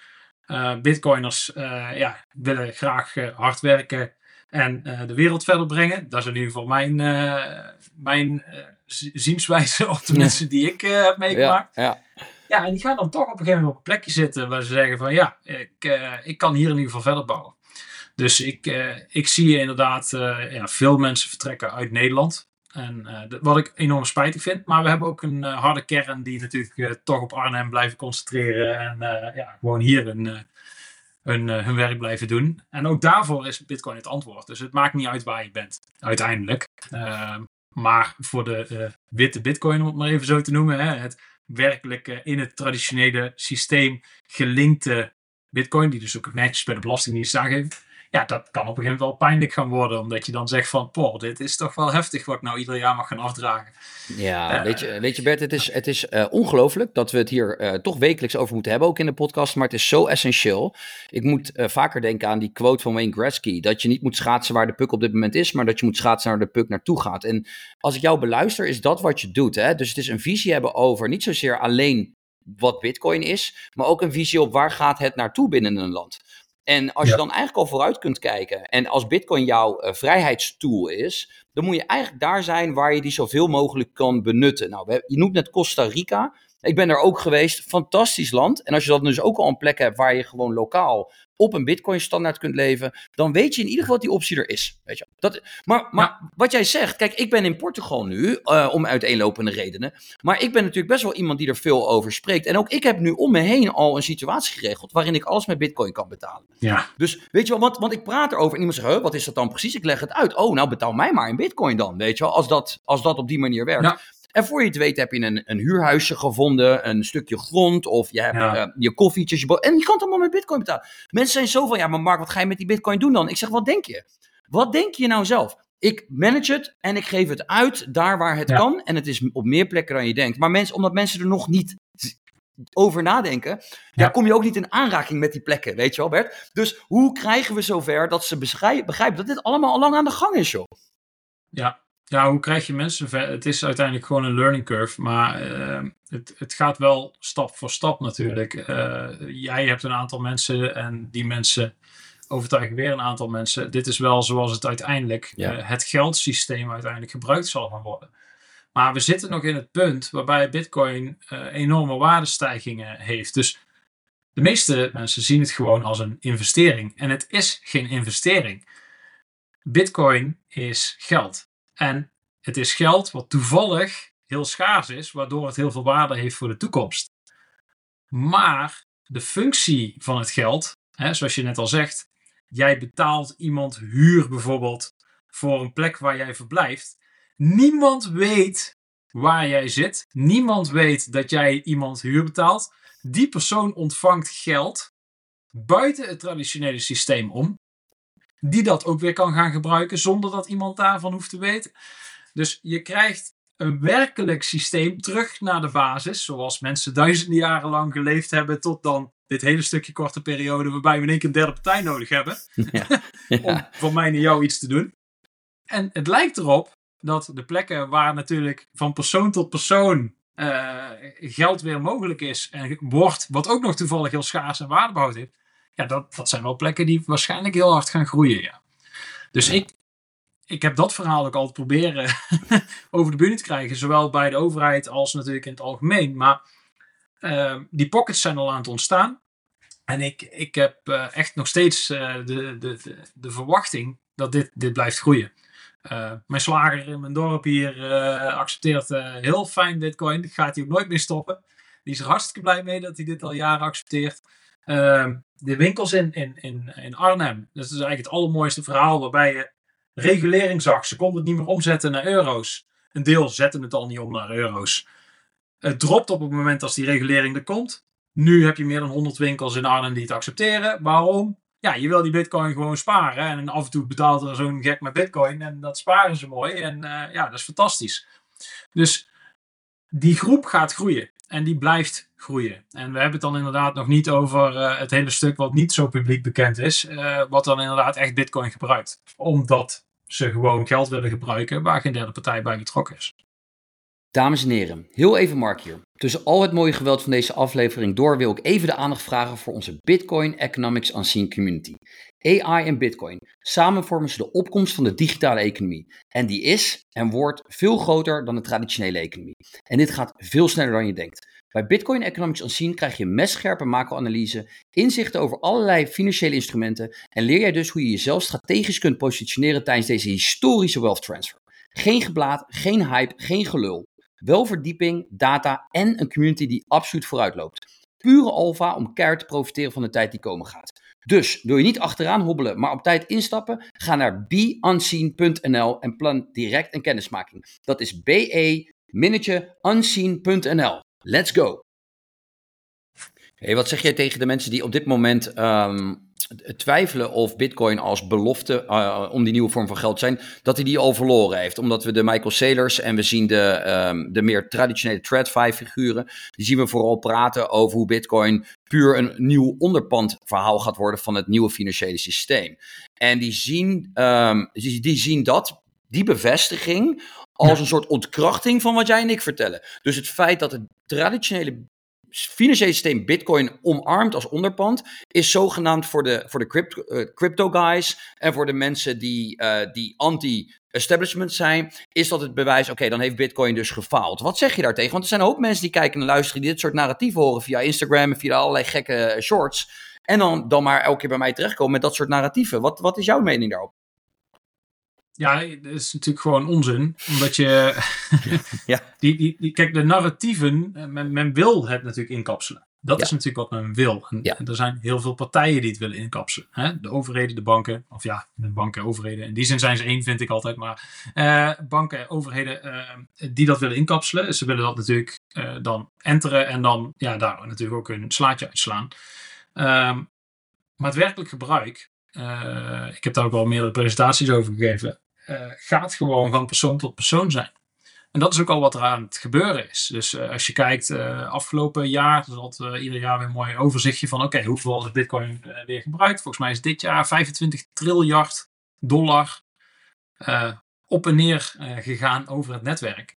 uh, bitcoiners uh, ja, willen graag uh, hard werken en uh, de wereld verder brengen. Dat is in ieder geval mijn, uh, mijn uh, zienswijze op de ja. mensen die ik uh, heb meegemaakt. Ja, ja. ja, en die gaan dan toch op een gegeven moment op een plekje zitten waar ze zeggen van ja, ik, uh, ik kan hier in ieder geval verder bouwen. Dus ik, uh, ik zie inderdaad uh, ja, veel mensen vertrekken uit Nederland. En uh, de, wat ik enorm spijtig vind. Maar we hebben ook een uh, harde kern die natuurlijk uh, toch op Arnhem blijven concentreren. En uh, ja, gewoon hier hun, uh, hun, uh, hun werk blijven doen. En ook daarvoor is Bitcoin het antwoord. Dus het maakt niet uit waar je bent, uiteindelijk. Uh, maar voor de uh, witte Bitcoin, om het maar even zo te noemen. Hè, het werkelijk uh, in het traditionele systeem gelinkte Bitcoin. Die dus ook netjes bij de Belastingdienst aangeeft. Ja, dat kan op een gegeven moment wel pijnlijk gaan worden. Omdat je dan zegt van, poh, dit is toch wel heftig wat ik nou ieder jaar mag gaan afdragen. Ja, uh, weet, je, weet je Bert, het is, het is uh, ongelooflijk dat we het hier uh, toch wekelijks over moeten hebben, ook in de podcast. Maar het is zo essentieel. Ik moet uh, vaker denken aan die quote van Wayne Gretzky. Dat je niet moet schaatsen waar de puck op dit moment is, maar dat je moet schaatsen waar de puck naartoe gaat. En als ik jou beluister, is dat wat je doet. Hè? Dus het is een visie hebben over niet zozeer alleen wat Bitcoin is, maar ook een visie op waar gaat het naartoe binnen een land. En als ja. je dan eigenlijk al vooruit kunt kijken en als Bitcoin jouw uh, vrijheidstool is, dan moet je eigenlijk daar zijn waar je die zoveel mogelijk kan benutten. Nou, we, je noemt net Costa Rica. Ik ben daar ook geweest. Fantastisch land. En als je dan dus ook al een plek hebt waar je gewoon lokaal op een Bitcoin standaard kunt leven, dan weet je in ieder geval dat die optie er is. Weet je? Dat, maar maar ja. wat jij zegt, kijk, ik ben in Portugal nu, uh, om uiteenlopende redenen. Maar ik ben natuurlijk best wel iemand die er veel over spreekt. En ook ik heb nu om me heen al een situatie geregeld waarin ik alles met Bitcoin kan betalen. Ja. Dus weet je wel, want, want ik praat erover en iemand zegt, huh, wat is dat dan precies? Ik leg het uit. Oh, nou betaal mij maar in Bitcoin dan, weet je wel, als dat, als dat op die manier werkt. Ja. En voor je het weet heb je een, een huurhuisje gevonden, een stukje grond of je hebt ja. uh, je koffietjes. Je bo- en je kan het allemaal met Bitcoin betalen. Mensen zijn zo van, ja maar Mark, wat ga je met die Bitcoin doen dan? Ik zeg, wat denk je? Wat denk je nou zelf? Ik manage het en ik geef het uit daar waar het ja. kan. En het is op meer plekken dan je denkt. Maar mensen, omdat mensen er nog niet over nadenken, ja. Ja, kom je ook niet in aanraking met die plekken, weet je wel Bert? Dus hoe krijgen we zover dat ze beschrijven, begrijpen dat dit allemaal al lang aan de gang is, joh? Ja. Ja, hoe krijg je mensen ver? Het is uiteindelijk gewoon een learning curve, maar uh, het, het gaat wel stap voor stap natuurlijk. Uh, jij hebt een aantal mensen en die mensen overtuigen weer een aantal mensen. Dit is wel zoals het uiteindelijk, ja. uh, het geldsysteem uiteindelijk gebruikt zal gaan worden. Maar we zitten nog in het punt waarbij Bitcoin uh, enorme waardestijgingen heeft. Dus de meeste mensen zien het gewoon als een investering. En het is geen investering. Bitcoin is geld. En het is geld wat toevallig heel schaars is, waardoor het heel veel waarde heeft voor de toekomst. Maar de functie van het geld, hè, zoals je net al zegt, jij betaalt iemand huur bijvoorbeeld voor een plek waar jij verblijft. Niemand weet waar jij zit. Niemand weet dat jij iemand huur betaalt. Die persoon ontvangt geld buiten het traditionele systeem om, die dat ook weer kan gaan gebruiken zonder dat iemand daarvan hoeft te weten. Dus je krijgt een werkelijk systeem terug naar de basis, zoals mensen duizenden jaren lang geleefd hebben, tot dan dit hele stukje korte periode waarbij we in één keer een derde partij nodig hebben, ja. Ja. om voor mij en jou iets te doen. En het lijkt erop dat de plekken waar natuurlijk van persoon tot persoon uh, geld weer mogelijk is en wordt, wat ook nog toevallig heel schaars en waardebehoud heeft, ja, dat, dat zijn wel plekken die waarschijnlijk heel hard gaan groeien, ja. Dus ja. ik, ik heb dat verhaal ook altijd proberen over de bühne te krijgen. Zowel bij de overheid als natuurlijk in het algemeen. Maar uh, die pockets zijn al aan het ontstaan. En ik, ik heb uh, echt nog steeds uh, de, de, de, de verwachting dat dit, dit blijft groeien. Uh, mijn zwager in mijn dorp hier uh, accepteert uh, heel fijn Bitcoin. Dat gaat hij ook nooit meer stoppen. Die is er hartstikke blij mee dat hij dit al jaren accepteert. Uh, de winkels in, in, in, in Arnhem. Dat is eigenlijk het allermooiste verhaal waarbij je regulering zag. Ze konden het niet meer omzetten naar euro's. Een deel zetten het al niet om naar euro's. Het dropt op het moment als die regulering er komt. Nu heb je meer dan honderd winkels in Arnhem die het accepteren. Waarom? Ja, je wil die bitcoin gewoon sparen. En af en toe betaalt er zo'n gek met bitcoin. En dat sparen ze mooi. En uh, ja, dat is fantastisch. Dus die groep gaat groeien. En die blijft groeien. En we hebben het dan inderdaad nog niet over uh, het hele stuk wat niet zo publiek bekend is. Uh, wat dan inderdaad echt Bitcoin gebruikt. Omdat ze gewoon geld willen gebruiken waar geen derde partij bij betrokken is. Dames en heren, heel even Mark hier. Tussen al het mooie geweld van deze aflevering door wil ik even de aandacht vragen voor onze Bitcoin Economics Unseen community. A I en Bitcoin. Samen vormen ze de opkomst van de digitale economie. En die is en wordt veel groter dan de traditionele economie. En dit gaat veel sneller dan je denkt. Bij Bitcoin Economics Unseen krijg je messcherpe macro-analyse, inzichten over allerlei financiële instrumenten en leer jij dus hoe je jezelf strategisch kunt positioneren tijdens deze historische wealth transfer. Geen geblaat, geen hype, geen gelul. Wel verdieping, data en een community die absoluut vooruit loopt. Pure alpha om keihard te profiteren van de tijd die komen gaat. Dus wil je niet achteraan hobbelen, maar op tijd instappen? Ga naar be unseen punt n l en plan direct een kennismaking. Dat is be-unseen punt n l. Let's go! Hey, wat zeg jij tegen de mensen die op dit moment um, twijfelen of Bitcoin als belofte uh, om die nieuwe vorm van geld zijn, dat hij die al verloren heeft? Omdat we de Michael Saylors en we zien de, um, de meer traditionele TradFi figuren, die zien we vooral praten over hoe Bitcoin puur een nieuw onderpand verhaal gaat worden van het nieuwe financiële systeem. En die zien, um, die, die zien dat, die bevestiging, als ja. een soort ontkrachting van wat jij en ik vertellen. Dus het feit dat het traditionele financiële systeem Bitcoin omarmt als onderpand, is zogenaamd voor de, voor de crypto, uh, crypto guys en voor de mensen die, uh, die anti-establishment zijn, is dat het bewijs, oké, okay, dan heeft Bitcoin dus gefaald. Wat zeg je daartegen? Want er zijn een hoop mensen die kijken en luisteren, die dit soort narratieven horen via Instagram en via allerlei gekke shorts, en dan, dan maar elke keer bij mij terechtkomen met dat soort narratieven. Wat, wat is jouw mening daarop? Ja, dat is natuurlijk gewoon onzin. Omdat je... ja. die, die, die, kijk, de narratieven... Men, men wil het natuurlijk inkapselen. Dat ja. is natuurlijk wat men wil. En, ja. en er zijn heel veel partijen die het willen inkapselen. Hè? De overheden, de banken. Of ja, de banken, overheden. In die zin zijn ze één, vind ik altijd. Maar uh, banken, overheden uh, die dat willen inkapselen. Ze willen dat natuurlijk uh, dan enteren. En dan ja, daar natuurlijk ook een slaatje uitslaan. Uh, maar het werkelijk gebruik... Uh, ik heb daar ook al meerdere presentaties over gegeven. Uh, gaat gewoon van persoon tot persoon zijn. En dat is ook al wat er aan het gebeuren is. Dus uh, als je kijkt, uh, afgelopen jaar, er is uh, ieder jaar weer een mooi overzichtje van, oké, okay, hoeveel is Bitcoin uh, weer gebruikt? Volgens mij is dit jaar vijfentwintig triljard dollar uh, op en neer uh, gegaan over het netwerk.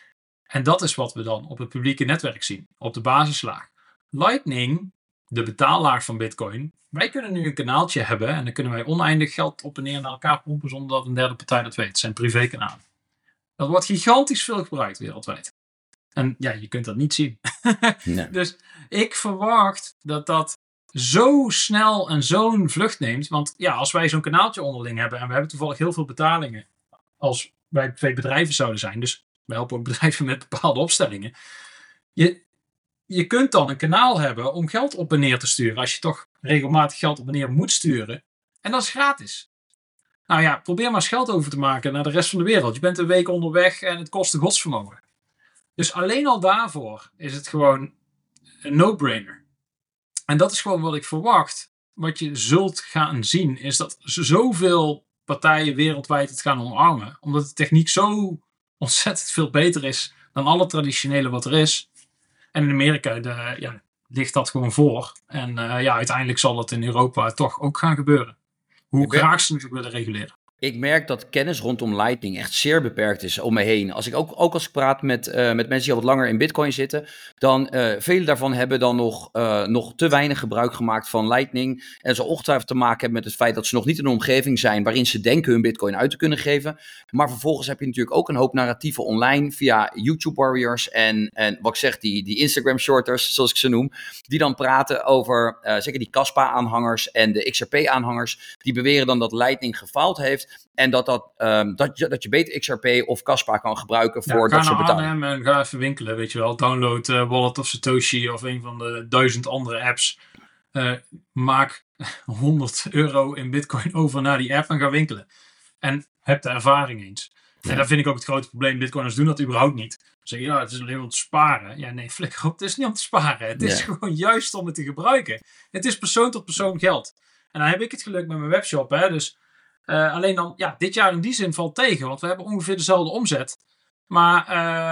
En dat is wat we dan op het publieke netwerk zien, op de basislaag. Lightning, de betaallaag van Bitcoin, wij kunnen nu een kanaaltje hebben en dan kunnen wij oneindig geld op en neer naar elkaar pompen zonder dat een derde partij dat weet. Het zijn privékanalen. Dat wordt gigantisch veel gebruikt wereldwijd. En ja, je kunt dat niet zien. Nee. Dus ik verwacht dat dat zo snel en zo'n vlucht neemt. Want ja, als wij zo'n kanaaltje onderling hebben en we hebben toevallig heel veel betalingen als wij twee bedrijven zouden zijn. Dus wij helpen ook bedrijven met bepaalde opstellingen. Je... Je kunt dan een kanaal hebben om geld op en neer te sturen. Als je toch regelmatig geld op en neer moet sturen. En dat is gratis. Nou ja, probeer maar eens geld over te maken naar de rest van de wereld. Je bent een week onderweg en het kost een godsvermogen. Dus alleen al daarvoor is het gewoon een no-brainer. En dat is gewoon wat ik verwacht. Wat je zult gaan zien is dat zoveel partijen wereldwijd het gaan omarmen. Omdat de techniek zo ontzettend veel beter is dan alle traditionele wat er is. En in Amerika de, ja, ligt dat gewoon voor. En uh, ja, uiteindelijk zal dat in Europa toch ook gaan gebeuren. Hoe ben... graag ze natuurlijk willen reguleren. Ik merk dat kennis rondom Lightning echt zeer beperkt is om me heen. Als ik ook, ook als ik praat met, uh, met mensen die al wat langer in Bitcoin zitten, dan uh, vele daarvan hebben dan nog, uh, nog te weinig gebruik gemaakt van Lightning. En ze ongetwijfeld te maken hebben met het feit dat ze nog niet in een omgeving zijn waarin ze denken hun Bitcoin uit te kunnen geven. Maar vervolgens heb je natuurlijk ook een hoop narratieven online via YouTube warriors en, en wat ik zeg, die, die Instagram shorters, zoals ik ze noem, die dan praten over, uh, zeker die Kaspa-aanhangers en de X R P-aanhangers, die beweren dan dat Lightning gefaald heeft. En dat, dat, um, dat, je, dat je beter X R P of Kaspa kan gebruiken voor ja, dat soort betalingen. Ga naar Arnhem en ga even winkelen, weet je wel. Download uh, Wallet of Satoshi of een van de duizend andere apps. Uh, maak honderd euro in Bitcoin over naar die app en ga winkelen. En heb de ervaring eens. Ja. En dat vind ik ook het grote probleem. Bitcoiners doen dat überhaupt niet. Ze zeggen, ja, het is alleen om te sparen. Ja, nee, flikker op. Het is niet om te sparen. Het is ja. gewoon juist om het te gebruiken. Het is persoon tot persoon geld. En dan heb ik het geluk met mijn webshop, hè. Dus Uh, alleen dan, ja, dit jaar in die zin valt tegen, want we hebben ongeveer dezelfde omzet. Maar uh,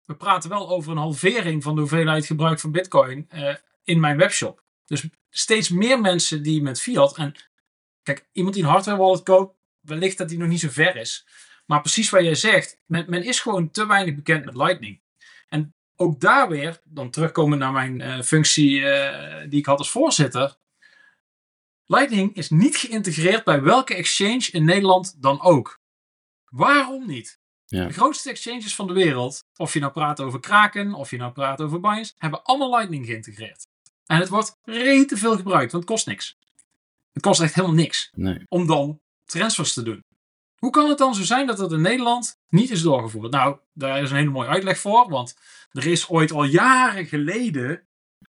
we praten wel over een halvering van de hoeveelheid gebruik van Bitcoin uh, in mijn webshop. Dus steeds meer mensen die met fiat, en kijk, iemand die een hardware wallet koopt, wellicht dat die nog niet zo ver is. Maar precies wat jij zegt, men, men is gewoon te weinig bekend met Lightning. En ook daar weer, dan terugkomen naar mijn uh, functie uh, die ik had als voorzitter. Lightning is niet geïntegreerd bij welke exchange in Nederland dan ook. Waarom niet? Ja. De grootste exchanges van de wereld, of je nou praat over Kraken, of je nou praat over Binance, hebben allemaal Lightning geïntegreerd. En het wordt rete veel gebruikt, want het kost niks. Het kost echt helemaal niks nee. om dan transfers te doen. Hoe kan het dan zo zijn dat het in Nederland niet is doorgevoerd? Nou, daar is een hele mooie uitleg voor, want er is ooit al jaren geleden,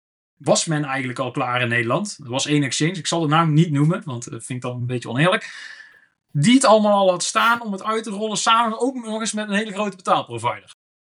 was men eigenlijk al klaar in Nederland. Er was één exchange, ik zal de naam niet noemen, want dat vind ik dan een beetje oneerlijk. Die het allemaal al had staan om het uit te rollen, samen ook nog eens met een hele grote betaalprovider.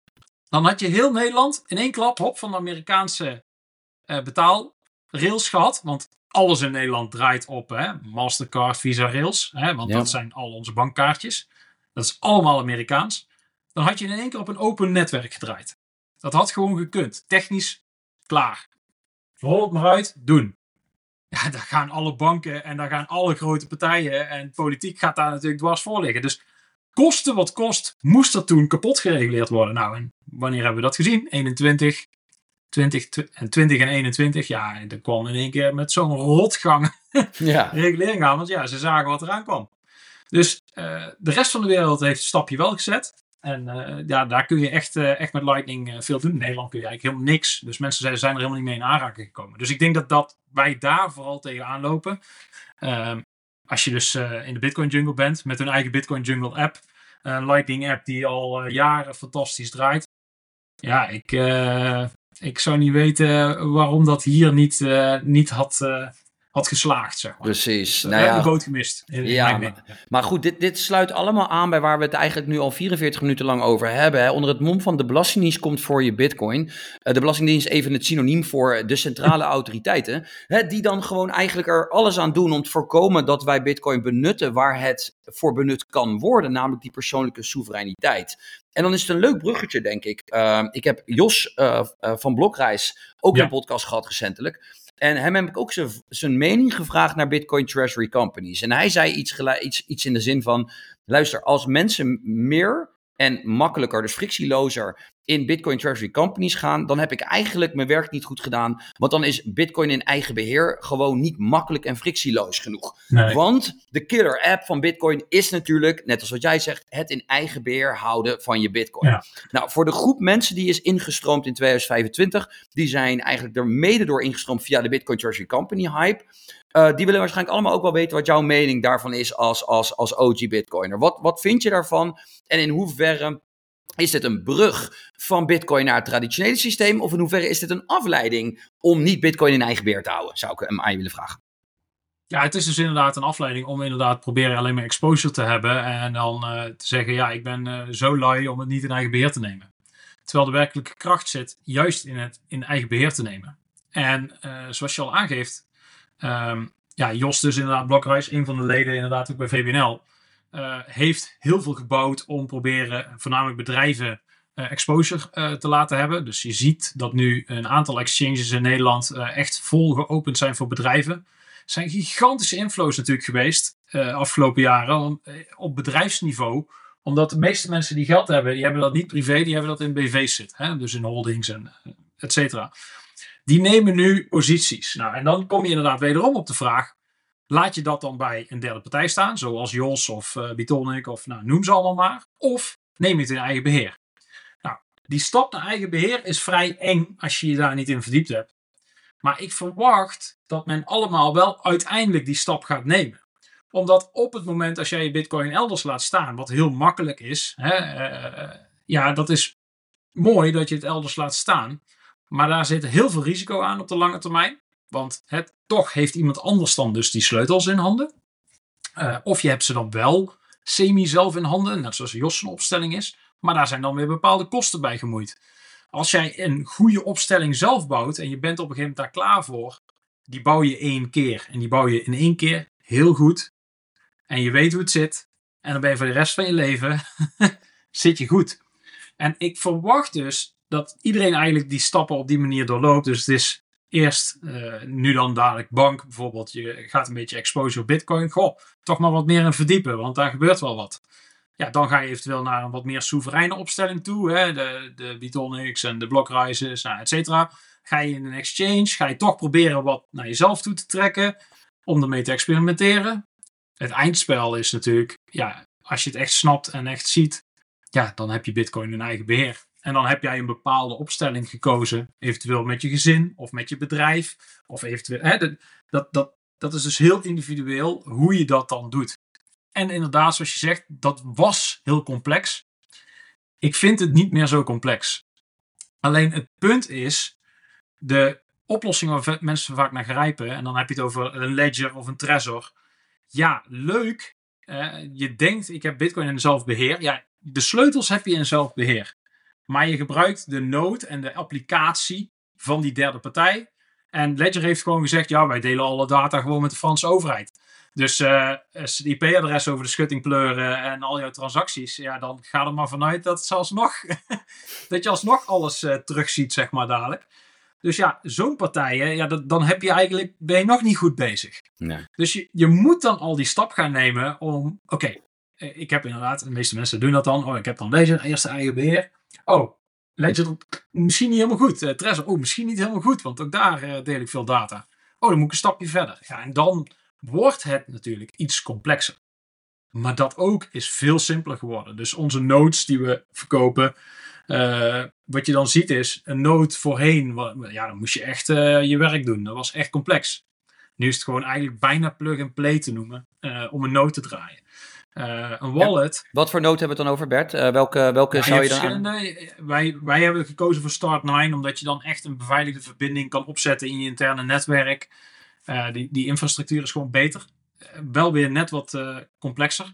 Dan had je heel Nederland in één klap, hop, van de Amerikaanse uh, betaalrails gehad. Want alles in Nederland draait op hè, Mastercard, Visa rails. Hè, want ja. dat zijn al onze bankkaartjes. Dat is allemaal Amerikaans. Dan had je in één keer op een open netwerk gedraaid. Dat had gewoon gekund. Technisch klaar. Rol het maar uit, doen. Ja, daar gaan alle banken en daar gaan alle grote partijen en politiek gaat daar natuurlijk dwars voor liggen. Dus kosten wat kost, moest er toen kapot gereguleerd worden. Nou, en wanneer hebben we dat gezien? eenentwintig, twintig, twintig en eenentwintig. Ja, en dat kwam in één keer met zo'n rotgang ja. regulering aan, want ja, ze zagen wat eraan kwam. Dus uh, de rest van de wereld heeft het stapje wel gezet. En uh, ja, daar kun je echt, uh, echt met Lightning uh, veel doen. In Nederland kun je eigenlijk helemaal niks. Dus mensen zijn, zijn er helemaal niet mee in aanraking gekomen. Dus ik denk dat, dat wij daar vooral tegenaan lopen. Uh, als je dus uh, in de Bitcoin Jungle bent met hun eigen Bitcoin Jungle app. Een uh, Lightning app die al uh, jaren fantastisch draait. Ja, ik, uh, ik zou niet weten waarom dat hier niet, uh, niet had... Uh, had geslaagd, zeg maar. Precies. We nou hebben ja, de boot gemist. In, ja, in maar, maar goed, dit, dit sluit allemaal aan bij waar we het eigenlijk nu al vierenveertig minuten lang over hebben. Hè. Onder het mom van de Belastingdienst komt voor je bitcoin. Uh, de Belastingdienst is even het synoniem voor de centrale autoriteiten. Hè, die dan gewoon eigenlijk er alles aan doen om te voorkomen dat wij bitcoin benutten waar het voor benut kan worden. Namelijk die persoonlijke soevereiniteit. En dan is het een leuk bruggetje, denk ik. Uh, ik heb Jos uh, uh, van Blokreis ook ja. een podcast gehad recentelijk. En hem heb ik ook zijn mening gevraagd naar Bitcoin Treasury Companies. En hij zei iets, gelu- iets, iets in de zin van, luister, als mensen meer en makkelijker, dus frictielozer, in Bitcoin Treasury Companies gaan, dan heb ik eigenlijk mijn werk niet goed gedaan. Want dan is Bitcoin in eigen beheer gewoon niet makkelijk en frictieloos genoeg. Nee. Want de killer app van Bitcoin is natuurlijk, net als wat jij zegt, het in eigen beheer houden van je Bitcoin. Ja. Nou, voor de groep mensen die is ingestroomd in tweeduizend vijfentwintig, die zijn eigenlijk er mede door ingestroomd via de Bitcoin Treasury Company hype. Uh, die willen waarschijnlijk allemaal ook wel weten wat jouw mening daarvan is als, als, als O G Bitcoiner. Wat, wat vind je daarvan? En in hoeverre is dit een brug van Bitcoin naar het traditionele systeem? Of in hoeverre is dit een afleiding om niet Bitcoin in eigen beheer te houden? Zou ik hem aan je willen vragen. Ja, het is dus inderdaad een afleiding om inderdaad proberen alleen maar exposure te hebben. En dan uh, te zeggen, ja, ik ben uh, zo lui om het niet in eigen beheer te nemen. Terwijl de werkelijke kracht zit juist in het in eigen beheer te nemen. En uh, zoals je al aangeeft, um, ja, Jos dus inderdaad, Blokreis, een van de leden inderdaad ook bij V B N L, uh, heeft heel veel gebouwd om proberen voornamelijk bedrijven uh, exposure uh, te laten hebben. Dus je ziet dat nu een aantal exchanges in Nederland uh, echt vol geopend zijn voor bedrijven. Er zijn gigantische inflows natuurlijk geweest uh, afgelopen jaren om, uh, op bedrijfsniveau. Omdat de meeste mensen die geld hebben, die hebben dat niet privé, die hebben dat in B V's zitten. Hè? Dus in holdings en uh, et cetera. Die nemen nu posities. Nou, en dan kom je inderdaad wederom op de vraag, laat je dat dan bij een derde partij staan, zoals Jos of uh, Bitonic of nou, noem ze allemaal maar. Of neem je het in eigen beheer. Nou, die stap naar eigen beheer is vrij eng als je je daar niet in verdiept hebt. Maar ik verwacht dat men allemaal wel uiteindelijk die stap gaat nemen. Omdat op het moment als jij je bitcoin elders laat staan, wat heel makkelijk is. Hè, uh, ja, dat is mooi dat je het elders laat staan. Maar daar zit heel veel risico aan op de lange termijn. Want het, toch heeft iemand anders dan dus die sleutels in handen. Uh, of je hebt ze dan wel semi zelf in handen. Net zoals Jos een opstelling is. Maar daar zijn dan weer bepaalde kosten bij gemoeid. Als jij een goede opstelling zelf bouwt. En je bent op een gegeven moment daar klaar voor. Die bouw je één keer. En die bouw je in één keer heel goed. En je weet hoe het zit. En dan ben je voor de rest van je leven zit je goed. En ik verwacht dus dat iedereen eigenlijk die stappen op die manier doorloopt. Dus het is eerst, uh, nu dan dadelijk bank bijvoorbeeld. Je gaat een beetje exposure op Bitcoin. Goh, toch maar wat meer in verdiepen, want daar gebeurt wel wat. Ja, dan ga je eventueel naar een wat meer soevereine opstelling toe. Hè? De, de Bitonics en de Blockrises, nou, et cetera. Ga je in een exchange, ga je toch proberen wat naar jezelf toe te trekken. Om ermee te experimenteren. Het eindspel is natuurlijk, ja, als je het echt snapt en echt ziet. Ja, dan heb je Bitcoin in eigen beheer. En dan heb jij een bepaalde opstelling gekozen. Eventueel met je gezin of met je bedrijf. Of eventueel, hè, dat, dat, dat, dat is dus heel individueel hoe je dat dan doet. En inderdaad, zoals je zegt, dat was heel complex. Ik vind het niet meer zo complex. Alleen het punt is, de oplossing waar mensen vaak naar grijpen, en dan heb je het over een ledger of een trezor. Ja, leuk. Uh, je denkt, ik heb Bitcoin in zelfbeheer. Ja, de sleutels heb je in zelfbeheer. Maar je gebruikt de node en de applicatie van die derde partij. En Ledger heeft gewoon gezegd, ja, wij delen alle data gewoon met de Franse overheid. Dus uh, als het I P-adres over de schutting pleuren en al jouw transacties, ja, dan ga er maar vanuit dat, ze alsnog, dat je alsnog alles uh, terugziet, zeg maar, dadelijk. Dus ja, zo'n partijen, ja, dat, dan heb je eigenlijk, ben je nog niet goed bezig. Nee. Dus je, je moet dan al die stap gaan nemen om, oké, okay, ik heb inderdaad, de meeste mensen doen dat dan, oh, ik heb dan Ledger, eerste eigen beheer. Oh, Ledger, misschien niet helemaal goed. Uh, Trezor, oh, misschien niet helemaal goed, want ook daar uh, deel ik veel data. Oh, dan moet ik een stapje verder. Ja, en dan wordt het natuurlijk iets complexer. Maar dat ook is veel simpeler geworden. Dus onze nodes die we verkopen, uh, wat je dan ziet is, een node voorheen, ja, dan moest je echt uh, je werk doen. Dat was echt complex. Nu is het gewoon eigenlijk bijna plug-and-play te noemen, uh, om een node te draaien. Uh, een wallet. Ja, wat voor node hebben we het dan over, Bert? Uh, welke welke ja, zou je, je dan aan... wij, wij hebben gekozen voor Start negen, omdat je dan echt een beveiligde verbinding kan opzetten in je interne netwerk. Uh, die, die infrastructuur is gewoon beter. Uh, wel weer net wat uh, complexer.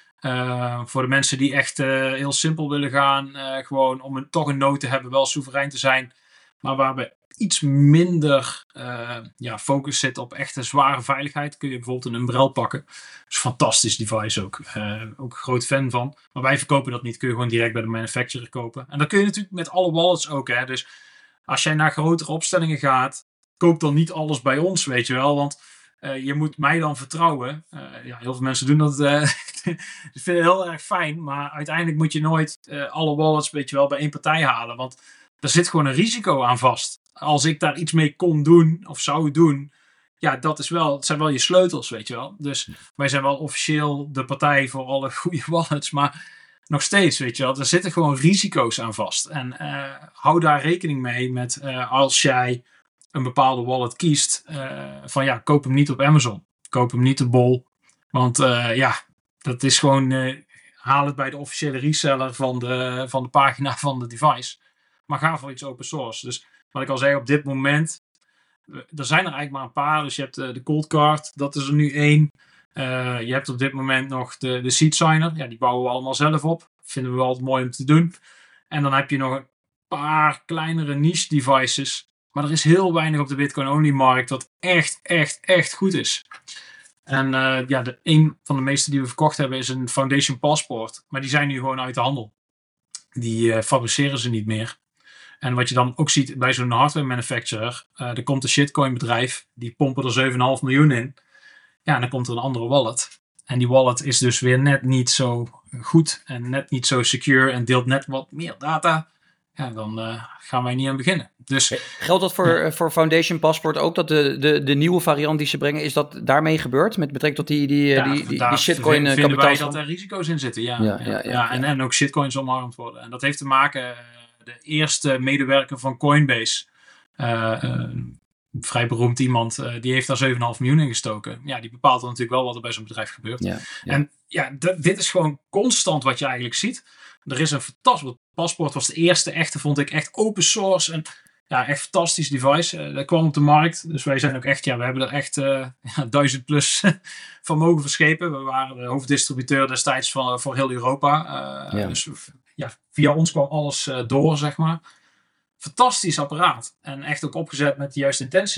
Uh, voor de mensen die echt uh, heel simpel willen gaan. Uh, gewoon om een, toch een node te hebben, wel soeverein te zijn. Maar waar we iets minder uh, ja, focus zit op echte zware veiligheid. Kun je bijvoorbeeld een Umbrel pakken. Dat is een fantastisch device ook. Uh, ook een groot fan van. Maar wij verkopen dat niet. Kun je gewoon direct bij de manufacturer kopen. En dat kun je natuurlijk met alle wallets ook. Hè. Dus als jij naar grotere opstellingen gaat, koop dan niet alles bij ons, weet je wel. Want uh, je moet mij dan vertrouwen. Uh, ja, heel veel mensen doen dat. Uh, dat vinden heel erg fijn. Maar uiteindelijk moet je nooit uh, alle wallets, weet je wel, bij één partij halen. Want er zit gewoon een risico aan vast. Als ik daar iets mee kon doen, of zou doen, ja, dat is wel, het zijn wel je sleutels, weet je wel. Dus wij zijn wel officieel de partij voor alle goede wallets, maar nog steeds, weet je wel, er zitten gewoon risico's aan vast. En uh, hou daar rekening mee met uh, als jij een bepaalde wallet kiest, uh, van ja, koop hem niet op Amazon. Koop hem niet op Bol. Want uh, ja, dat is gewoon, uh, haal het bij de officiële reseller van de, van de pagina van de device. Maar ga voor iets open source. Dus wat ik al zei, op dit moment, er zijn er eigenlijk maar een paar. Dus je hebt uh, de Cold Card, dat is er nu één. Uh, je hebt op dit moment nog de, de Seed Signer. Ja, die bouwen we allemaal zelf op. Vinden we wel altijd mooi om te doen. En dan heb je nog een paar kleinere niche devices. Maar er is heel weinig op de Bitcoin-only markt wat echt, echt, echt goed is. En uh, ja, de, een van de meeste die we verkocht hebben is een Foundation Passport. Maar die zijn nu gewoon uit de handel. Die uh, fabriceren ze niet meer. En wat je dan ook ziet bij zo'n hardware manufacturer, uh, er komt een shitcoin bedrijf, die pompen er zeven komma vijf miljoen in. Ja, en dan komt er een andere wallet. En die wallet is dus weer net niet zo goed en net niet zo secure en deelt net wat meer data. Ja, dan uh, gaan wij niet aan beginnen. Dus, geldt dat voor, ja. voor Foundation Passport ook, dat de, de, de nieuwe variant die ze brengen, is dat daarmee gebeurd? Met betrekking tot die, die, ja, die, die, daar die shitcoin vinden kapitaal? wij dat er risico's in zitten, ja. ja, ja, ja, ja, ja, ja. En, en ook shitcoins omarmd worden. En dat heeft te maken, de eerste medewerker van Coinbase, uh, een vrij beroemd iemand, uh, die heeft daar zeven komma vijf miljoen in gestoken. Ja, die bepaalt dan natuurlijk wel wat er bij zo'n bedrijf gebeurt. Ja, ja. En ja, d- dit is gewoon constant wat je eigenlijk ziet. Er is een fantastisch, Passport was de eerste echte, vond ik, echt open source en ja, echt fantastisch device. Uh, dat kwam op de markt, dus wij zijn ook echt, ja, we hebben er echt uh, ja, duizend plus van mogen verschepen. We waren de hoofddistributeur destijds van, voor heel Europa. Uh, ja. Dus ja, via ons kwam alles uh, door, zeg maar. Fantastisch apparaat. En echt ook opgezet met de juiste intentie.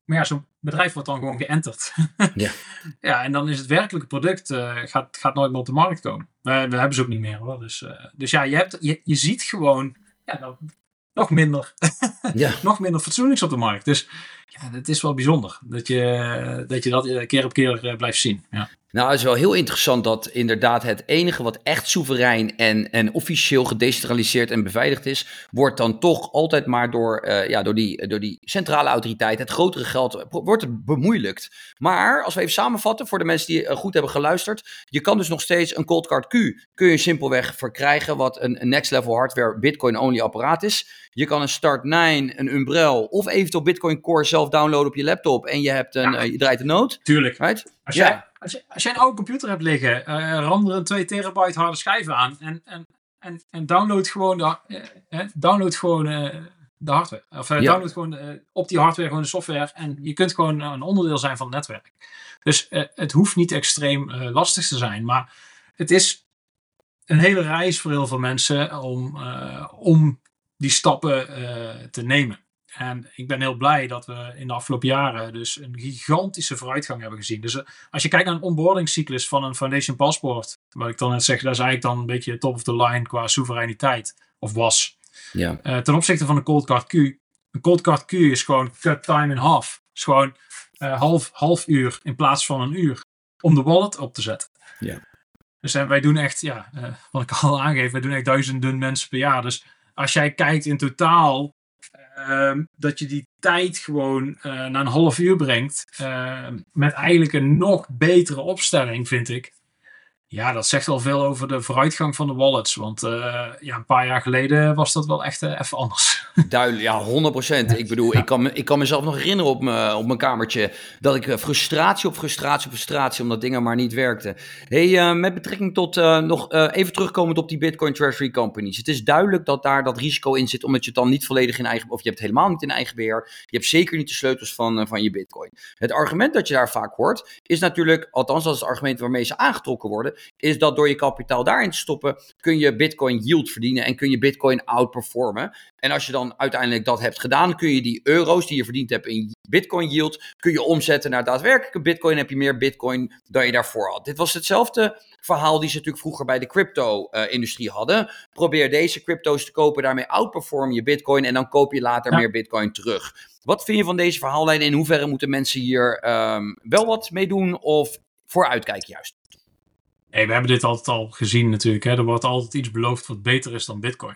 Maar ja, zo'n bedrijf wordt dan gewoon geënterd. Ja. Ja, en dan is het werkelijke product uh, gaat, gaat nooit meer op de markt komen. Uh, we hebben ze ook niet meer hoor. Dus, uh, dus ja, je, hebt, je, je ziet gewoon ja, nou, nog minder ja. nog minder fatsoenlijks op de markt. Dus ja, het is wel bijzonder dat je dat, je dat keer op keer uh, blijft zien. Ja. Nou, het is wel heel interessant dat inderdaad het enige wat echt soeverein en, en officieel gedecentraliseerd en beveiligd is, wordt dan toch altijd maar door, uh, ja, door, die, door die centrale autoriteit, het grotere geld, wordt het bemoeilijkt. Maar als we even samenvatten voor de mensen die uh, goed hebben geluisterd, je kan dus nog steeds een Coldcard Q, kun je simpelweg verkrijgen wat een, een next level hardware Bitcoin-only apparaat is. Je kan een Start nine, een Umbrel of eventueel Bitcoin Core zelf downloaden op je laptop en je, hebt een, ja. uh, je draait een node. Tuurlijk. Right? Als ja. jij, Als je, als je een oude computer hebt liggen, uh, ram er een twee terabyte harde schijf aan en, en, en, en download gewoon de, uh, download gewoon, uh, de hardware. Of uh, ja. download gewoon uh, op die hardware gewoon de software en je kunt gewoon een onderdeel zijn van het netwerk. Dus uh, het hoeft niet extreem uh, lastig te zijn, maar het is een hele reis voor heel veel mensen om, uh, om die stappen uh, te nemen. En ik ben heel blij dat we in de afgelopen jaren dus een gigantische vooruitgang hebben gezien. Dus uh, als je kijkt naar een onboardingscyclus van een Foundation Passport, wat ik dan net zeg, dat is eigenlijk dan een beetje top of the line qua soevereiniteit, of was. Ja. Uh, ten opzichte van een Coldcard Q. Een Coldcard Q is gewoon cut time in half. is gewoon uh, half, half uur in plaats van een uur om de wallet op te zetten. Ja. Dus uh, wij doen echt, ja, uh, wat ik al aangeef, wij doen echt duizenden mensen per jaar. Dus als jij kijkt in totaal, Uh, dat je die tijd gewoon uh, naar een half uur brengt. Uh, met eigenlijk een nog betere opstelling, vind ik. Ja, dat zegt al veel over de vooruitgang van de wallets. Want uh, ja, een paar jaar geleden was dat wel echt uh, even anders. Duidelijk, ja, honderd procent. Ik bedoel, ja. ik, kan me, ik kan mezelf nog herinneren op, me, op mijn kamertje dat ik uh, frustratie op frustratie op frustratie, omdat dingen maar niet werkten. Hey, uh, met betrekking tot uh, nog uh, even terugkomend op die Bitcoin Treasury Companies. Het is duidelijk dat daar dat risico in zit, omdat je het dan niet volledig in eigen, of je hebt het helemaal niet in eigen beheer. Je hebt zeker niet de sleutels van, uh, van je Bitcoin. Het argument dat je daar vaak hoort, is natuurlijk, althans dat is het argument waarmee ze aangetrokken worden, is dat door je kapitaal daarin te stoppen, kun je Bitcoin yield verdienen en kun je Bitcoin outperformen. En als je dan uiteindelijk dat hebt gedaan, kun je die euro's die je verdiend hebt in Bitcoin yield, kun je omzetten naar daadwerkelijke Bitcoin. Heb je meer Bitcoin dan je daarvoor had. Dit was hetzelfde verhaal die ze natuurlijk vroeger bij de crypto-industrie uh, hadden. Probeer deze crypto's te kopen, daarmee outperform je Bitcoin en dan koop je later ja. meer Bitcoin terug. Wat vind je van deze verhaallijn? In hoeverre moeten mensen hier um, wel wat mee doen of vooruitkijken juist? Hey, we hebben dit altijd al gezien natuurlijk. Hè? Er wordt altijd iets beloofd wat beter is dan Bitcoin.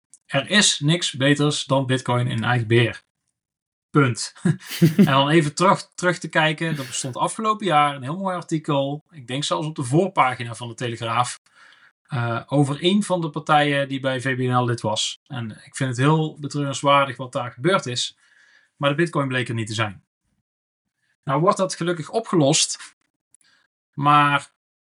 Er is niks beters dan Bitcoin in eigen beheer. Punt. En dan even terug, terug te kijken. Er bestond afgelopen jaar een heel mooi artikel. Ik denk zelfs op de voorpagina van de Telegraaf. Uh, over een van de partijen die bij V B N L lid was. En ik vind het heel betreurenswaardig wat daar gebeurd is. Maar de Bitcoin bleek er niet te zijn. Nou wordt dat gelukkig opgelost. Maar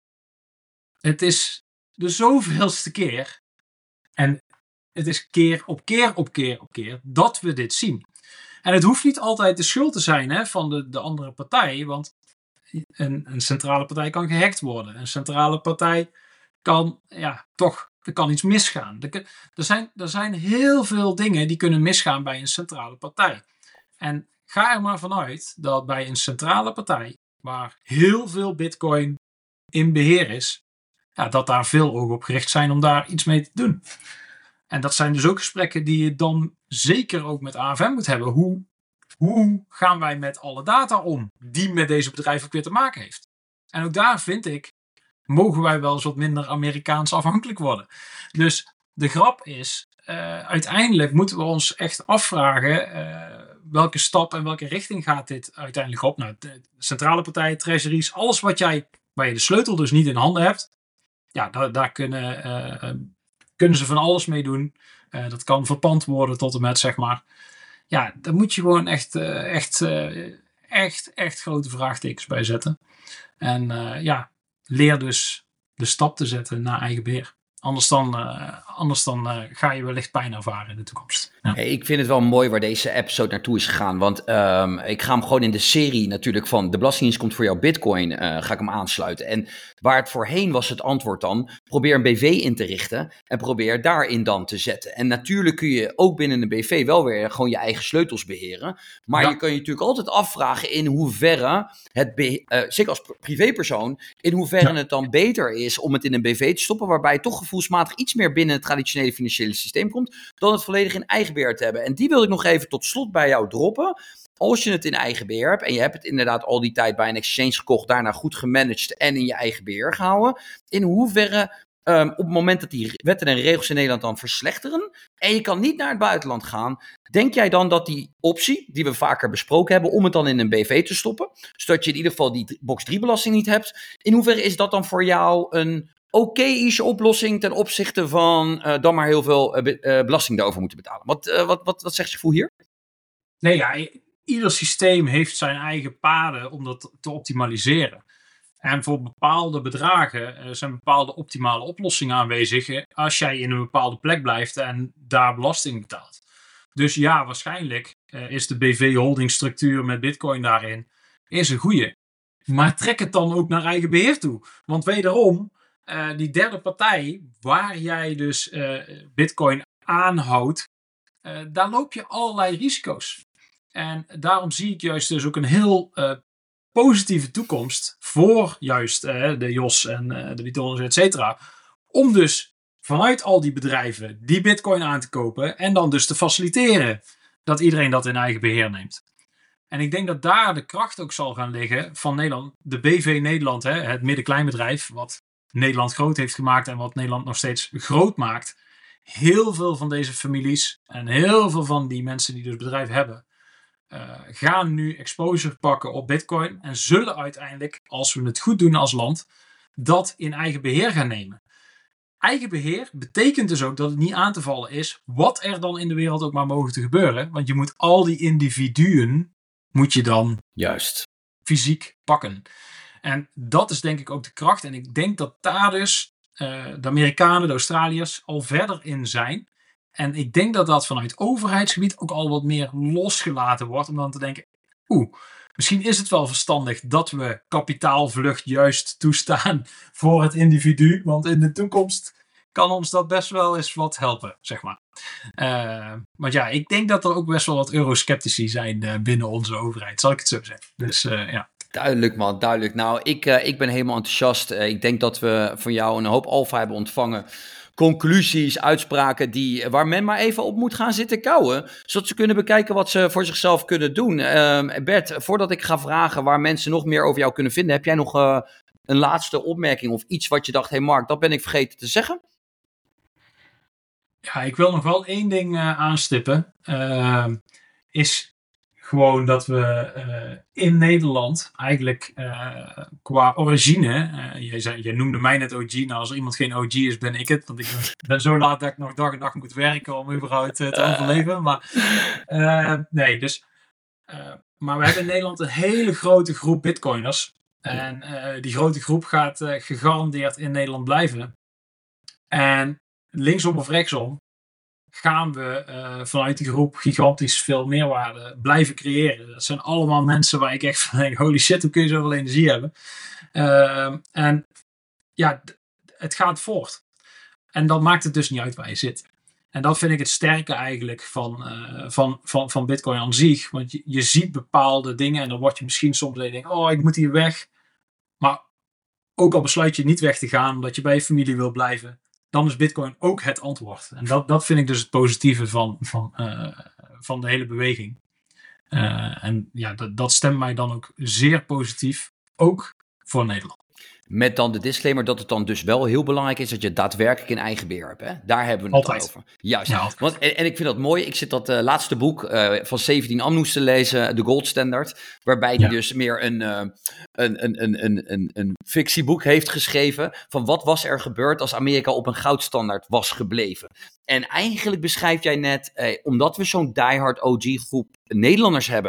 het is de zoveelste keer. En het is keer op keer op keer op keer dat we dit zien. En het hoeft niet altijd de schuld te zijn hè, van de, de andere partij. Want een, een centrale partij kan gehackt worden. Een centrale partij kan, ja, toch, er kan iets misgaan. Er, er, zijn, er zijn heel veel dingen die kunnen misgaan bij een centrale partij. En ga er maar vanuit dat bij een centrale partij, waar heel veel Bitcoin in beheer is, ja, dat daar veel ogen op gericht zijn om daar iets mee te doen. En dat zijn dus ook gesprekken die je dan zeker ook met A F M moet hebben. Hoe, hoe gaan wij met alle data om die met deze bedrijven ook weer te maken heeft? En ook daar vind ik, mogen wij wel eens wat minder Amerikaans afhankelijk worden. Dus de grap is, uh, uiteindelijk moeten we ons echt afvragen uh, welke stap en welke richting gaat dit uiteindelijk op. Nou, de centrale partijen, treasuries, alles wat jij, waar je de sleutel dus niet in handen hebt, ja, daar, daar kunnen... Uh, kunnen ze van alles mee doen. Uh, dat kan verpand worden tot en met, zeg maar. Ja, daar moet je gewoon echt, uh, echt, uh, echt, echt grote vraagtekens bij zetten. En uh, ja, leer dus de stap te zetten naar eigen beheer. Anders dan, uh, anders dan uh, ga je wellicht pijn ervaren in de toekomst. Ja. Hey, ik vind het wel mooi waar deze episode naartoe is gegaan. Want um, ik ga hem gewoon in de serie natuurlijk van de Belastingdienst komt voor jouw bitcoin, uh, ga ik hem aansluiten. En waar het voorheen was het antwoord dan, probeer een B V in te richten en probeer daarin dan te zetten. En natuurlijk kun je ook binnen een B V wel weer gewoon je eigen sleutels beheren. Maar ja. je kan je natuurlijk altijd afvragen in hoeverre het, be- uh, zeker als privépersoon, in hoeverre ja. het dan beter is om het in een B V te stoppen, waarbij het toch gevoelsmatig iets meer binnen het traditionele financiële systeem komt, dan het volledig in eigen beheer te hebben. En die wil ik nog even tot slot bij jou droppen. Als je het in eigen beheer hebt en je hebt het inderdaad al die tijd bij een exchange gekocht, daarna goed gemanaged en in je eigen beheer gehouden, in hoeverre um, op het moment dat die wetten en regels in Nederland dan verslechteren en je kan niet naar het buitenland gaan, denk jij dan dat die optie, die we vaker besproken hebben, om het dan in een B V te stoppen, zodat je in ieder geval die box drie belasting niet hebt, in hoeverre is dat dan voor jou een oké-ische oplossing ten opzichte van uh, dan maar heel veel uh, be- uh, belasting daarover moeten betalen? Wat, uh, wat, wat, wat zegt je gevoel hier? Nee, ja, ieder systeem heeft zijn eigen paden om dat te optimaliseren. En voor bepaalde bedragen uh, zijn bepaalde optimale oplossingen aanwezig als jij in een bepaalde plek blijft en daar belasting betaalt. Dus ja, waarschijnlijk uh, is de B V-holdingstructuur met Bitcoin daarin is een goeie. Maar trek het dan ook naar eigen beheer toe. Want wederom, uh, die derde partij waar jij dus uh, Bitcoin aanhoudt, uh, daar loop je allerlei risico's. En daarom zie ik juist dus ook een heel uh, positieve toekomst voor juist uh, de Jos en uh, de Bitcoiners, et cetera. Om dus vanuit al die bedrijven die Bitcoin aan te kopen en dan dus te faciliteren dat iedereen dat in eigen beheer neemt. En ik denk dat daar de kracht ook zal gaan liggen van Nederland. De B V Nederland, hè, het middenkleinbedrijf, wat Nederland groot heeft gemaakt en wat Nederland nog steeds groot maakt. Heel veel van deze families en heel veel van die mensen die dus bedrijf hebben, uh, gaan nu exposure pakken op Bitcoin en zullen uiteindelijk, als we het goed doen als land, dat in eigen beheer gaan nemen. Eigen beheer betekent dus ook dat het niet aan te vallen is wat er dan in de wereld ook maar mogen te gebeuren. Want je moet al die individuen, moet je dan juist fysiek pakken. En dat is denk ik ook de kracht. En ik denk dat daar dus uh, de Amerikanen, de Australiërs al verder in zijn. En ik denk dat dat vanuit overheidsgebied ook al wat meer losgelaten wordt. Om dan te denken, oeh, misschien is het wel verstandig dat we kapitaalvlucht juist toestaan voor het individu. Want in de toekomst kan ons dat best wel eens wat helpen, zeg maar. Uh, maar ja, ik denk dat er ook best wel wat eurosceptici zijn uh, binnen onze overheid. Zal ik het zo zeggen. Dus uh, ja. Duidelijk man, duidelijk. Nou, ik, uh, ik ben helemaal enthousiast. Uh, ik denk dat we van jou een hoop alfa hebben ontvangen. Conclusies, uitspraken die, waar men maar even op moet gaan zitten kouwen. Zodat ze kunnen bekijken wat ze voor zichzelf kunnen doen. Uh, Bert, voordat ik ga vragen waar mensen nog meer over jou kunnen vinden. Heb jij nog uh, een laatste opmerking of iets wat je dacht, hé hey Mark, dat ben ik vergeten te zeggen? Ja, ik wil nog wel één ding uh, aanstippen. Uh, is gewoon dat we uh, in Nederland eigenlijk uh, qua origine, uh, jij, zei, jij noemde mij net O G, nou als er iemand geen O G is ben ik het, want ik ben zo laat dat ik nog dag en nacht moet werken om überhaupt uh, te overleven. Maar uh, nee, dus uh, maar we hebben in Nederland een hele grote groep bitcoiners en uh, die grote groep gaat uh, gegarandeerd in Nederland blijven. En linksom of rechtsom gaan we uh, vanuit die groep gigantisch veel meerwaarde blijven creëren. Dat zijn allemaal mensen waar ik echt van denk, holy shit, hoe kun je zoveel energie hebben? Uh, en ja, d- het gaat voort. En dan maakt het dus niet uit waar je zit. En dat vind ik het sterke eigenlijk van, uh, van, van, van Bitcoin aan zich. Want je, je ziet bepaalde dingen en dan word je misschien soms denken, oh, ik moet hier weg. Maar ook al besluit je niet weg te gaan, omdat je bij je familie wil blijven, dan is Bitcoin ook het antwoord. En dat, dat vind ik dus het positieve van, van, uh, van de hele beweging. Uh, en ja, dat, dat stemt mij dan ook zeer positief, ook voor Nederland. Met dan de disclaimer dat het dan dus wel heel belangrijk is dat je daadwerkelijk in eigen beheer hebt. Hè? Daar hebben we het altijd over. Juist. Ja, Want, en, en ik vind dat mooi. Ik zit dat uh, laatste boek uh, van zeventien Amnoes te lezen, de Gold Standard. Waarbij hij ja. dus meer een, uh, een, een, een, een, een, een fictieboek heeft geschreven van wat was er gebeurd als Amerika op een goudstandaard was gebleven. En eigenlijk beschrijf jij net, eh, omdat we zo'n diehard O G groep Nederlanders hebben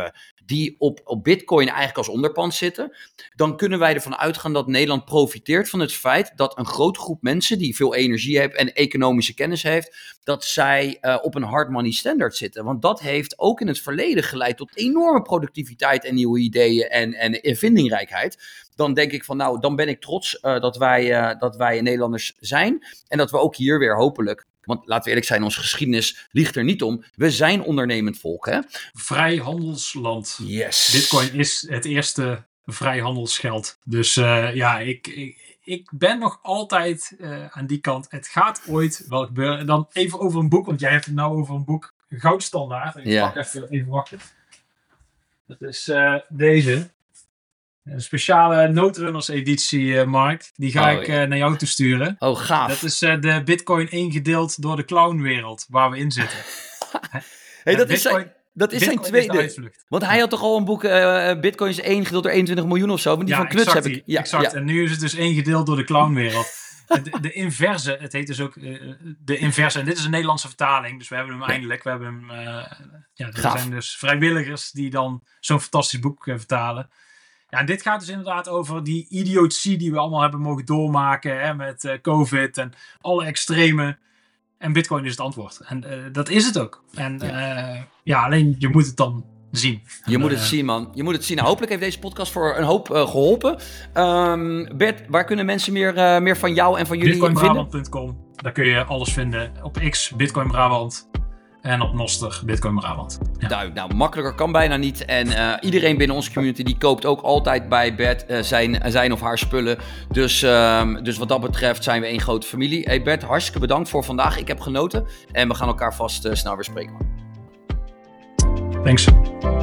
die op, op Bitcoin eigenlijk als onderpand zitten, dan kunnen wij ervan uitgaan dat Nederland profiteert van het feit dat een grote groep mensen die veel energie heeft en economische kennis heeft, dat zij uh, op een hard money standard zitten. Want dat heeft ook in het verleden geleid tot enorme productiviteit en nieuwe ideeën en, en vindingrijkheid. Dan denk ik van nou, dan ben ik trots uh, dat, wij, uh, dat wij Nederlanders zijn en dat we ook hier weer hopelijk, want laten we eerlijk zijn, onze geschiedenis liegt er niet om. We zijn ondernemend volk, hè? Vrij handelsland. Yes. Bitcoin is het eerste vrijhandelsgeld. Dus uh, ja, ik, ik, ik ben nog altijd uh, aan die kant. Het gaat ooit wel gebeuren. En dan even over een boek, want jij hebt het nou over een boek. Goudstandaard. Ik ja. mag even, even wachten. Dat is uh, deze. Een speciale Noterunners editie, uh, Mark. Die ga oh, ik uh, ja. naar jou toe sturen. Oh, gaaf. Dat is uh, de Bitcoin ingedeeld door de clownwereld, waar we in zitten. hey, dat, Bitcoin, is zijn, dat is Bitcoin zijn tweede. Is want hij had toch al een boek, uh, Bitcoin is één gedeeld door eenentwintig miljoen of zo. Maar die ja, van Knuts heb ik. Ja, exact. Ja. En nu is het dus één gedeeld door de clownwereld. de, de inverse, het heet dus ook uh, de inverse. En dit is een Nederlandse vertaling, dus we hebben hem ja. eindelijk. We hebben hem, uh, ja, er Gaaf. zijn dus vrijwilligers die dan zo'n fantastisch boek uh, vertalen. Ja, en dit gaat dus inderdaad over die idiotie die we allemaal hebben mogen doormaken, hè, met uh, COVID en alle extreme. En Bitcoin is het antwoord. En uh, dat is het ook. En ja. Uh, ja, alleen je moet het dan zien. Je en, moet uh, het zien, man. Je moet het zien. Nou, hopelijk heeft deze podcast voor een hoop uh, geholpen. Um, Bert, waar kunnen mensen meer, uh, meer van jou en van jullie vinden? bitcoin brabant punt com. Daar kun je alles vinden. Op X, Bitcoin Brabant. En op Nostr, Bitcoin Brabant. Ja. Nou, nou, makkelijker kan bijna niet. En uh, iedereen binnen onze community die koopt ook altijd bij Bert uh, zijn, zijn of haar spullen. Dus, uh, dus wat dat betreft zijn we één grote familie. Hey Bert, hartstikke bedankt voor vandaag. Ik heb genoten. En we gaan elkaar vast uh, snel weer spreken. Thanks.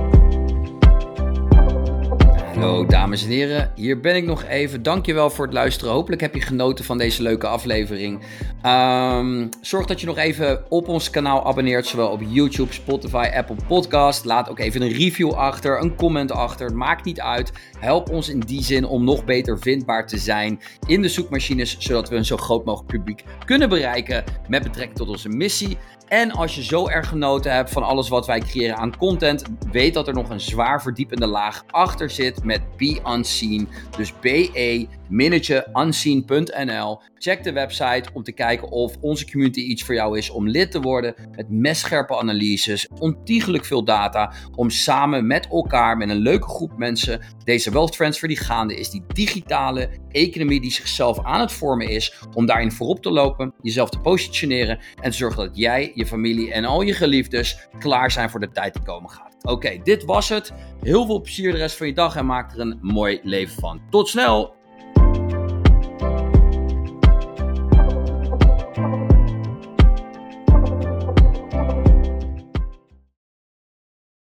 Hallo dames en heren, hier ben ik nog even. Dankjewel voor het luisteren. Hopelijk heb je genoten van deze leuke aflevering. Um, zorg dat je nog even op ons kanaal abonneert, zowel op YouTube, Spotify, Apple Podcast. Laat ook even een review achter, een comment achter. Maakt niet uit. Help ons in die zin om nog beter vindbaar te zijn in de zoekmachines, zodat we een zo groot mogelijk publiek kunnen bereiken met betrekking tot onze missie. En als je zo erg genoten hebt van alles wat wij creëren aan content, weet dat er nog een zwaar verdiepende laag achter zit met Be Unseen. Dus B E minnetje unseen punt n l. Check de website om te kijken of onze community iets voor jou is om lid te worden. Met messcherpe analyses, ontiegelijk veel data, om samen met elkaar, met een leuke groep mensen, deze wealth transfer die gaande is, die digitale economie die zichzelf aan het vormen is, om daarin voorop te lopen, jezelf te positioneren en te zorgen dat jij, je familie en al je geliefdes klaar zijn voor de tijd die komen gaat. Oké, okay, dit was het. Heel veel plezier de rest van je dag en maak er een mooi leven van. Tot snel!